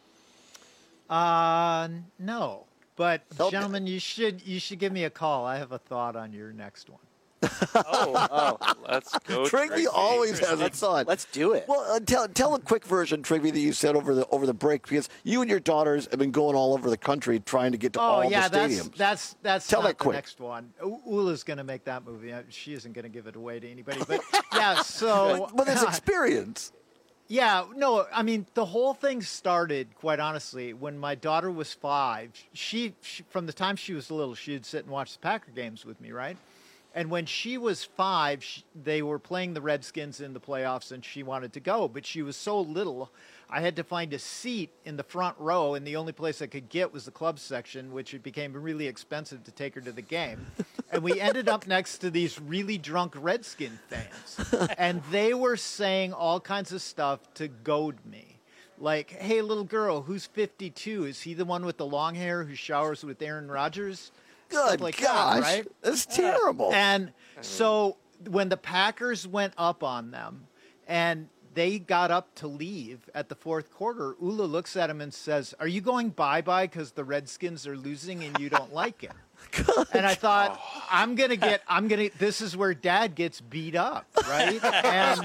No. But gentlemen, you should give me a call. I have a thought on your next one. Let's go. Trygve always has a thought. Let's do it. Well, tell a quick version, Trygve, that you said over the break, because you and your daughters have been going all over the country trying to get to all the stadiums. That's tell not that quick. The next one. Ula's going to make that movie. She isn't going to give it away to anybody. But yeah, so but there's experience. Yeah, no, I mean, the whole thing started, quite honestly, when my daughter was 5. She from the time she was little, she'd sit and watch the Packer games with me, right? And when she was 5, they were playing the Redskins in the playoffs, and she wanted to go. But she was so little, I had to find a seat in the front row, and the only place I could get was the club section, which it became really expensive to take her to the game. And we ended up next to these really drunk Redskin fans. And they were saying all kinds of stuff to goad me. Like, hey, little girl, who's 52? Is he the one with the long hair who showers with Aaron Rodgers? Good like gosh, that, right? That's terrible. And so when the Packers went up on them and they got up to leave at the fourth quarter, Ula looks at him and says, "Are you going bye-bye because the Redskins are losing and you don't like it?" And I thought, this is where Dad gets beat up, right? And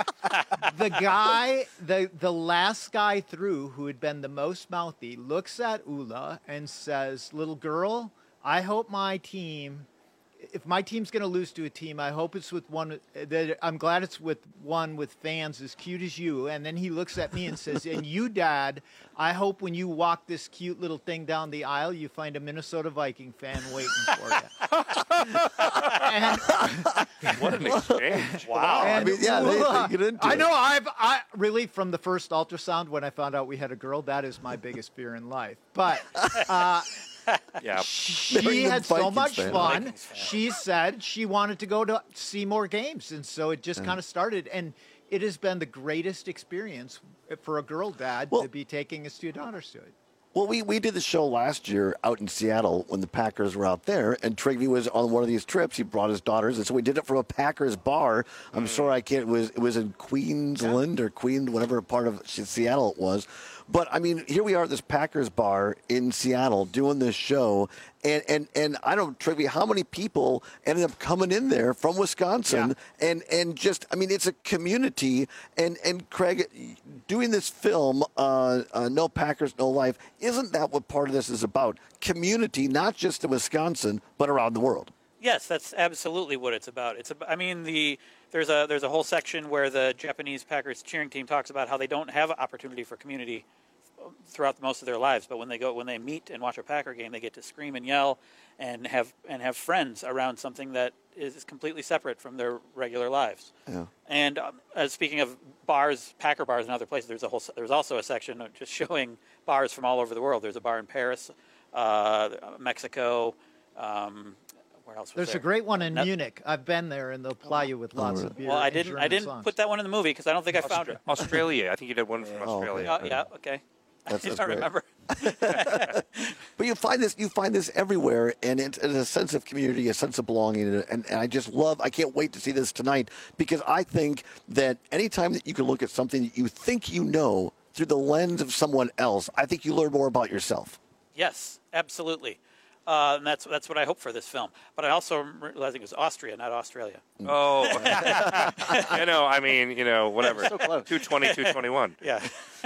the last guy through, who had been the most mouthy, looks at Ula and says, "Little girl, I hope my team, if my team's going to lose to a team, I hope it's with one that I'm glad it's with one with fans as cute as you." And then he looks at me and says, "And you, Dad, I hope when you walk this cute little thing down the aisle, you find a Minnesota Viking fan waiting for you." What an exchange! Wow. And they get into I it. know. I really, from the first ultrasound when I found out we had a girl, that is my biggest fear in life. But Yeah. she had so Vikings much fan. fun. She said she wanted to go to see more games, and so it just kind of started. And it has been the greatest experience for a girl dad to be taking his 2 daughters to it. Well, we did the show last year out in Seattle when the Packers were out there, and Trygve was on one of these trips. He brought his daughters, and so we did it from a Packers bar. I'm sorry I can't. It was in Queensland or Queen, whatever part of Seattle it was. But I mean, here we are at this Packers bar in Seattle doing this show, and I don't, Trygve, how many people ended up coming in there from Wisconsin, and just, I mean, it's a community, and Craig, doing this film, No Packers, No Life, isn't that what part of this is about? Community, not just in Wisconsin, but around the world. Yes, that's absolutely what it's about. There's a whole section where the Japanese Packers cheering team talks about how they don't have opportunity for community throughout most of their lives, but when they meet and watch a Packer game, they get to scream and yell and have friends around something that is completely separate from their regular lives. Yeah. And speaking of bars, Packer bars and other places, there's also a section of just showing bars from all over the world. There's a bar in Paris, Mexico. Where else was There's there? a great one in Munich. I've been there, and they'll ply you with lots of beer. Well, I and didn't German songs. put that one in the movie because I don't think I found it. Australia. I think you did one from Australia. Yeah, okay. I That's don't great. remember. But you find this everywhere, and it's a sense of community, a sense of belonging, and I just I can't wait to see this tonight, because I think that anytime that you can look at something that you think you know through the lens of someone else, I think you learn more about yourself. Yes, absolutely. And that's what I hope for this film. But I also am realizing it was Austria, not Australia. Oh, whatever. So close. 220, 221. Yeah.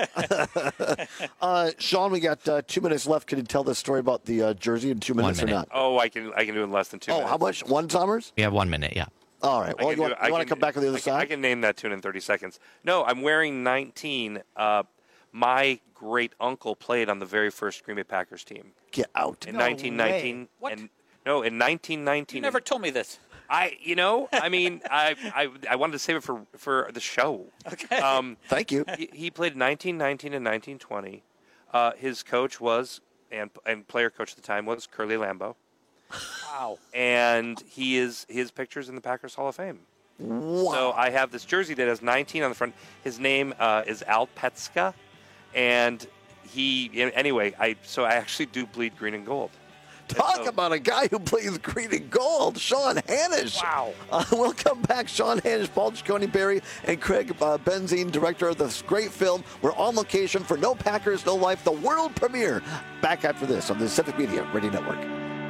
Sean, we got 2 minutes left. Can you tell the story about the jersey in 2 minutes or not? Oh, I can do it in less than 2 minutes. Oh, how much? 1 Summers? We have 1 minute, yeah. All right. Well, you want to come back on the other side? I can name that tune in 30 seconds. No, I'm wearing 19. My great uncle played on the very first Green Bay Packers team. Get out. In No 1919. way. What? In 1919. You never told me this. I wanted to save it for the show. Okay. Thank you. He played 1919 and 1920. His coach was, and player coach at the time was Curly Lambeau. Wow. And his picture's in the Packers Hall of Fame. Wow. So I have this jersey that has 19 on the front. His name is Al Petska, and I actually do bleed green and gold. Talk about a guy who plays green and gold, Sean Hanish. Wow. We'll come back. Sean Hanish, Paul Ciccone Berry, and Craig Benzine, director of this great film. We're on location for No Packers, No Life, the world premiere. Back after this on the Civic Media Radio Network.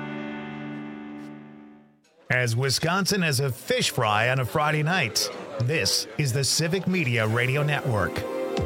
As Wisconsin has a fish fry on a Friday night, this is the Civic Media Radio Network.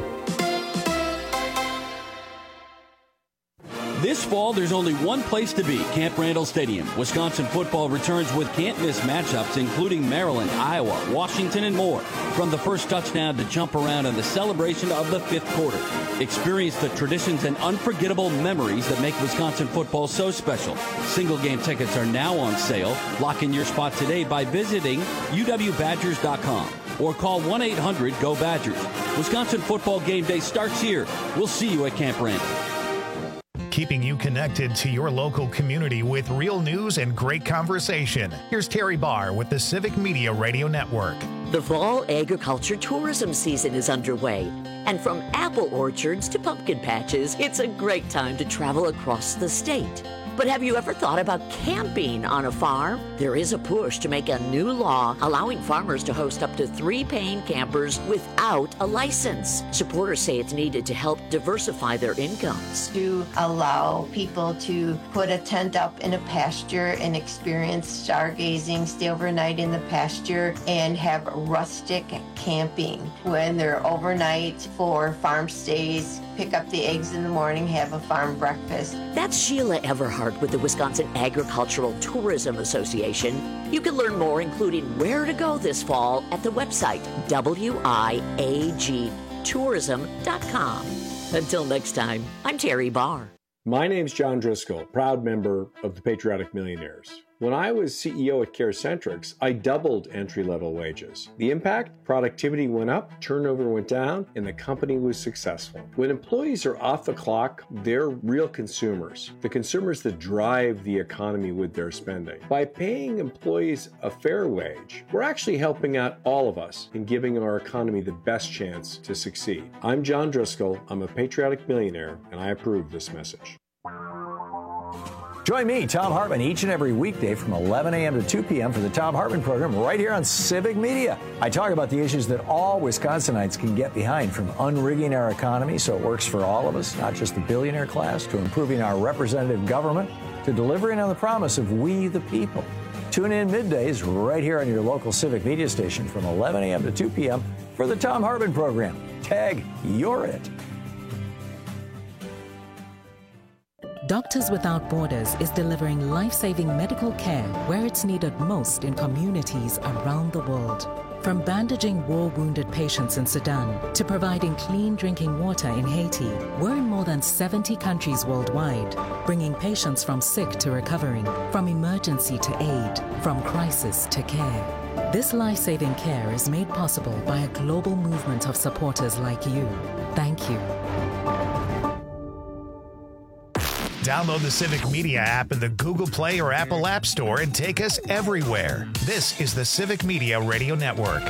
This fall, there's only one place to be, Camp Randall Stadium. Wisconsin football returns with can't-miss matchups, including Maryland, Iowa, Washington, and more. From the first touchdown to jump around and the celebration of the fifth quarter. Experience the traditions and unforgettable memories that make Wisconsin football so special. Single-game tickets are now on sale. Lock in your spot today by visiting uwbadgers.com or call 1-800-GO-BADGERS. Wisconsin football game day starts here. We'll see you at Camp Randall. Keeping you connected to your local community with real news and great conversation. Here's Terry Barr with the Civic Media Radio Network. The fall agriculture tourism season is underway. And from apple orchards to pumpkin patches, it's a great time to travel across the state. But have you ever thought about camping on a farm? There is a push to make a new law allowing farmers to host up to 3 paying campers without a license. Supporters say it's needed to help diversify their incomes. To allow people to put a tent up in a pasture and experience stargazing, stay overnight in the pasture, and have rustic camping when they're overnight for farm stays, pick up the eggs in the morning, have a farm breakfast. That's Sheila Everhart with the Wisconsin Agricultural Tourism Association. You can learn more, including where to go this fall, at the website wiagtourism.com. Until next time, I'm Terry Barr. My name's John Driscoll, proud member of the Patriotic Millionaires. When I was CEO at CareCentrix, I doubled entry-level wages. The impact? Productivity went up, turnover went down, and the company was successful. When employees are off the clock, they're real consumers, the consumers that drive the economy with their spending. By paying employees a fair wage, we're actually helping out all of us in giving our economy the best chance to succeed. I'm John Driscoll, I'm a patriotic millionaire, and I approve this message. Join me, Tom Hartman, each and every weekday from 11 a.m. to 2 p.m. for the Tom Hartman program right here on Civic Media. I talk about the issues that all Wisconsinites can get behind, from unrigging our economy so it works for all of us, not just the billionaire class, to improving our representative government, to delivering on the promise of we the people. Tune in middays right here on your local Civic Media station from 11 a.m. to 2 p.m. for the Tom Hartman program. Tag, you're it. Doctors Without Borders is delivering life-saving medical care where it's needed most in communities around the world. From bandaging war-wounded patients in Sudan to providing clean drinking water in Haiti, we're in more than 70 countries worldwide, bringing patients from sick to recovering, from emergency to aid, from crisis to care. This life-saving care is made possible by a global movement of supporters like you. Thank you. Download the Civic Media app in the Google Play or Apple App Store and take us everywhere. This is the Civic Media Radio Network.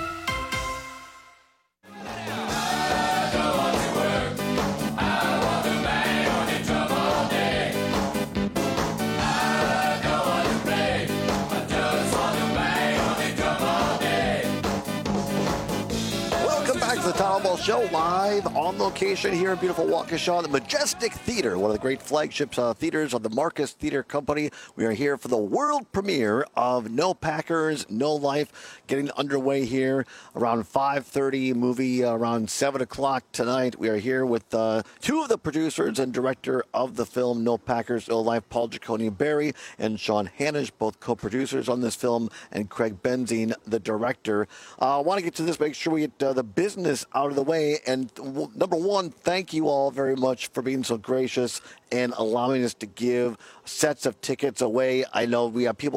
Show live on location here in beautiful Waukesha, the Majestic Theater, one of the great flagship theaters of the Marcus Theater Company. We are here for the world premiere of No Packers, No Life, getting underway here around 5:30, movie around 7 o'clock tonight. We are here with two of the producers and director of the film No Packers, No Life, Paul Ciccone Berry and Sean Hanish, both co-producers on this film, and Craig Benzine, the director. I want to get to this, make sure we get the business out of the way. And number one, thank you all very much for being so gracious and allowing us to give sets of tickets away. I know we have people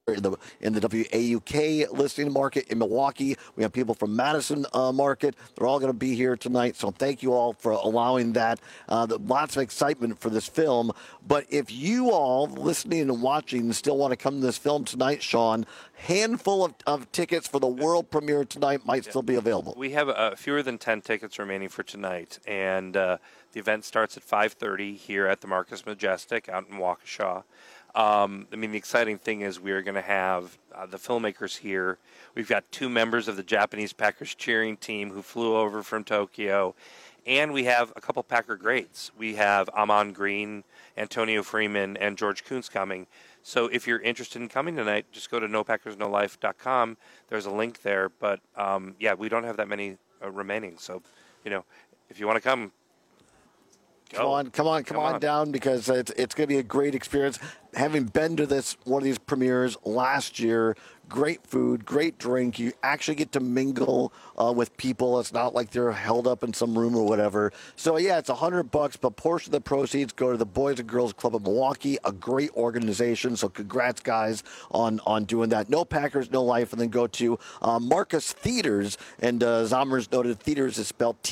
in the WAUK listening market in Milwaukee. We have people from Madison market. They're all going to be here tonight. So thank you all for allowing that. Lots of excitement for this film. But if you all listening and watching still want to come to this film tonight, Sean, handful of tickets for the world premiere tonight might still be available. We have fewer than 10 tickets remaining for tonight, and the event starts at 5:30 here at the Marcus Majestic out in Waukesha. The exciting thing is we are going to have the filmmakers here. We've got 2 members of the Japanese Packers cheering team who flew over from Tokyo, and we have a couple Packer greats. We have Amon Green, Antonio Freeman, and George Kuntz coming. So if you're interested in coming tonight, just go to NoPackersNoLife.com. There's a link there, but we don't have that many remaining. So, if you want to come, Come on down, because it's going to be a great experience. Having been to one of these premieres last year, great food, great drink. You actually get to mingle with people. It's not like they're held up in some room or whatever. So yeah, it's $100, but portion of the proceeds go to the Boys and Girls Club of Milwaukee, a great organization. So congrats, guys, on doing that. No Packers, No Life, and then go to Marcus Theaters, and Zommers noted theaters is spelled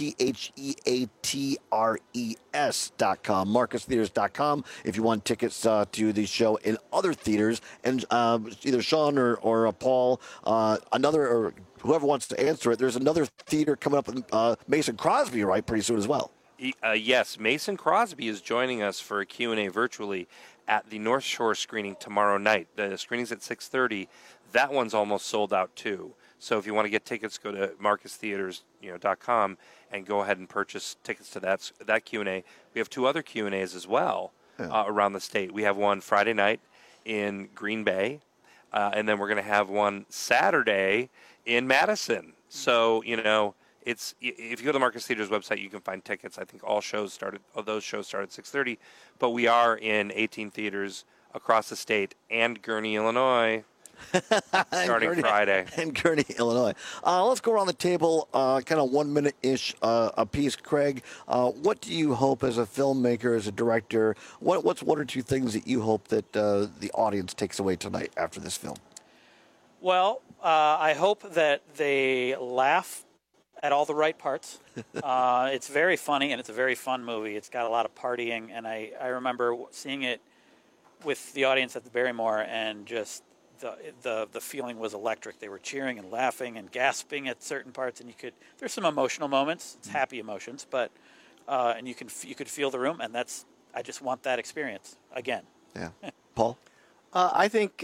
THEATRES.com. MarcusTheaters.com if you want tickets to the show in other theaters. And either Sean or Paul, or whoever wants to answer it, there's another theater coming up with Mason Crosby, right, pretty soon as well. Yes, Mason Crosby is joining us for a Q&A virtually at the North Shore screening tomorrow night. The screening's at 6:30. That one's almost sold out too. So if you want to get tickets, go to MarcusTheaters.com and go ahead and purchase tickets to that Q&A. We have 2 other Q&As as well around the state. We have one Friday night in Green Bay, and then we're going to have one Saturday in Madison. So, if you go to the Marcus Theaters website, you can find tickets. I think those shows start at 6:30, but we are in 18 theaters across the state and Gurnee, Illinois, starting Friday. And Gurnee, Illinois. Let's go around the table, kind of 1 minute-ish a piece. Craig, what do you hope as a filmmaker, as a director, what's 1 or 2 things that you hope that the audience takes away tonight after this film? Well, I hope that they laugh at all the right parts. It's very funny, and it's a very fun movie. It's got a lot of partying, and I remember seeing it with the audience at the Barrymore, and just the feeling was electric. They were cheering and laughing and gasping at certain parts, and there's some emotional moments. It's happy emotions, but and you could feel the room, and I just want that experience again. Yeah, Paul. I think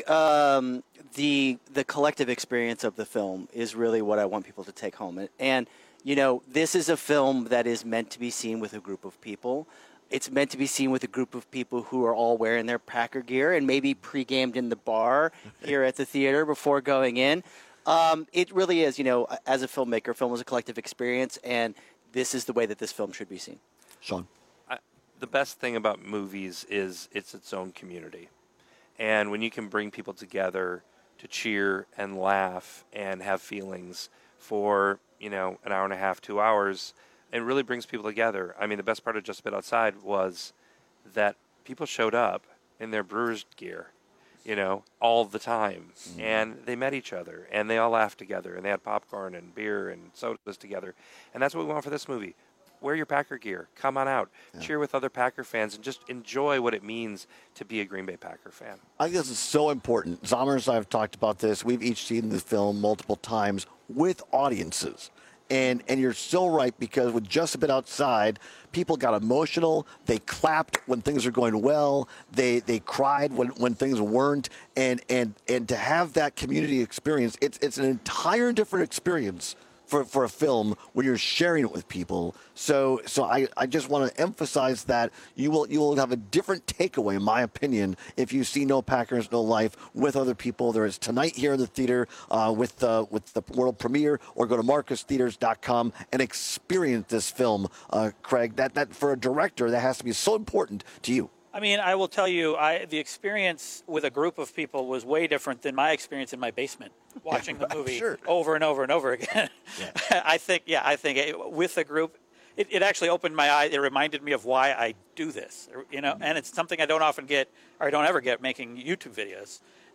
the collective experience of the film is really what I want people to take home. And this is a film that is meant to be seen with a group of people. It's meant to be seen with a group of people who are all wearing their Packer gear and maybe pre-gamed in the bar here at the theater before going in. It really is, as a filmmaker, film is a collective experience, and this is the way that this film should be seen. Sean? The best thing about movies is it's its own community. And when you can bring people together to cheer and laugh and have feelings for, an hour and a half, 2 hours, it really brings people together. I mean, the best part of Just a Bit Outside was that people showed up in their Brewers gear, all the time. Mm-hmm. And they met each other, and they all laughed together, and they had popcorn and beer and sodas together. And that's what we want for this movie. Wear your Packer gear. Come on out. Yeah. Cheer with other Packer fans and just enjoy what it means to be a Green Bay Packer fan. I think this is so important. Zommers and I have talked about this. We've each seen this film multiple times with audiences. And you're so right, because with Just a Bit Outside, people got emotional. They clapped when things were going well. They cried when things weren't. And to have that community experience, it's an entire different experience for a film when you're sharing it with people. So I just want to emphasize that you will have a different takeaway, in my opinion, if you see No Packers, No Life with other people. There is tonight here in the theater with the world premiere, or go to MarcusTheaters.com and experience this film. Craig, that for a director, that has to be so important to you. I mean, I will tell you, the experience with a group of people was way different than my experience in my basement watching the movie over and over and over again. Yeah. I think with a group, it actually opened my eyes. It reminded me of why I do this, and it's something I don't often get, or I don't ever get, making YouTube videos.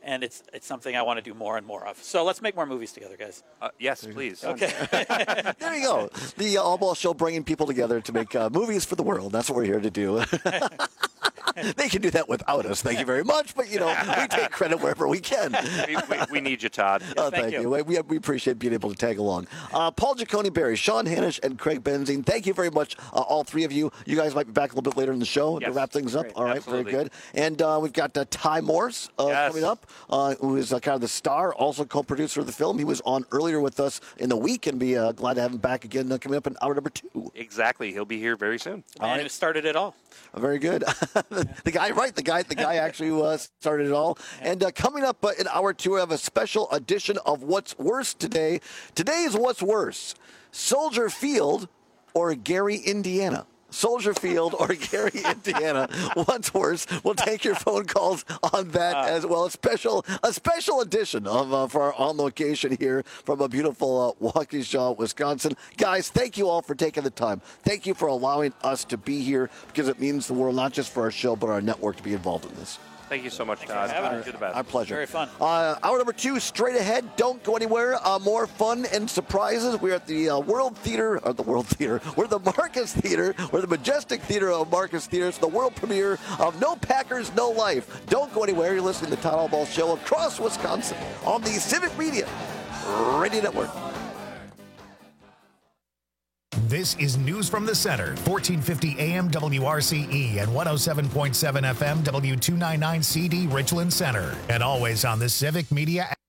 and it's something I want to do more and more of. So let's make more movies together, guys. Yes, please. Okay. There you go. The All Ball Show bringing people together to make movies for the world. That's what we're here to do. They can do that without us. Thank you very much. But, we take credit wherever we can. We need you, Todd. Thank you. We appreciate being able to tag along. Paul Giacone-Berry, Sean Hanish, and Craig Benzine, thank you very much, all three of you. You guys might be back a little bit later in the show to wrap things up. Great. All right, Absolutely. very good. And we've got Ty Morse coming up, who is kind of the star, also co-producer of the film. He was on earlier with us in the week, and be glad to have him back again coming up in hour number 2. Exactly. He'll be here very soon. Who started it all. Very good. The guy actually started it all. And coming up in hour 2, we have a special edition of What's Worse today. Today is What's Worse, Soldier Field or Gary, Indiana? Soldier Field or Gary, Indiana? What's worse? We'll take your phone calls on that as well. A special edition of for our On Location here from a beautiful Waukesha, Wisconsin. Guys, thank you all for taking the time. Thank you for allowing us to be here, because it means the world, not just for our show, but our network, to be involved in this. Thank you so much, Todd. Our pleasure. Very fun. Hour number 2, straight ahead. Don't go anywhere. More fun and surprises. We're at the World Theater. We're the Marcus Theater. We're the Majestic Theater of Marcus Theater. It's the world premiere of No Packers, No Life. Don't go anywhere. You're listening to the Todd All Ball Show across Wisconsin on the Civic Media Radio Network. This is News from the Center, 1450 AM WRCE and 107.7 FM W299 CD Richland Center, and always on the Civic Media app.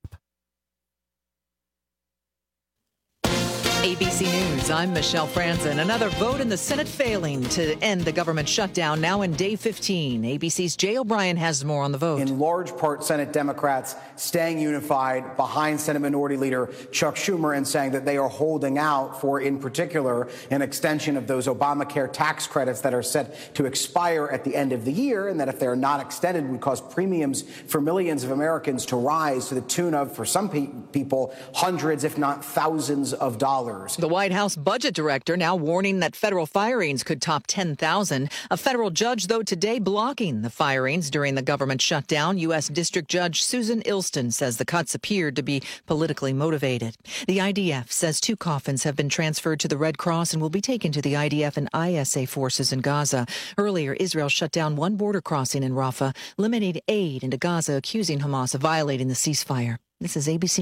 ABC News, I'm Michelle Franzen. Another vote in the Senate failing to end the government shutdown, now in day 15. ABC's Jay O'Brien has more on the vote. In large part, Senate Democrats staying unified behind Senate Minority Leader Chuck Schumer and saying that they are holding out for, in particular, an extension of those Obamacare tax credits that are set to expire at the end of the year, and that if they're not extended would cause premiums for millions of Americans to rise to the tune of, for some people, hundreds, if not thousands of dollars. The White House budget director now warning that federal firings could top 10,000. A federal judge, though, today blocking the firings during the government shutdown. U.S. District Judge Susan Ilston says the cuts appeared to be politically motivated. The IDF says 2 coffins have been transferred to the Red Cross and will be taken to the IDF and ISA forces in Gaza. Earlier, Israel shut down 1 border crossing in Rafah, limiting aid into Gaza, accusing Hamas of violating the ceasefire. This is ABC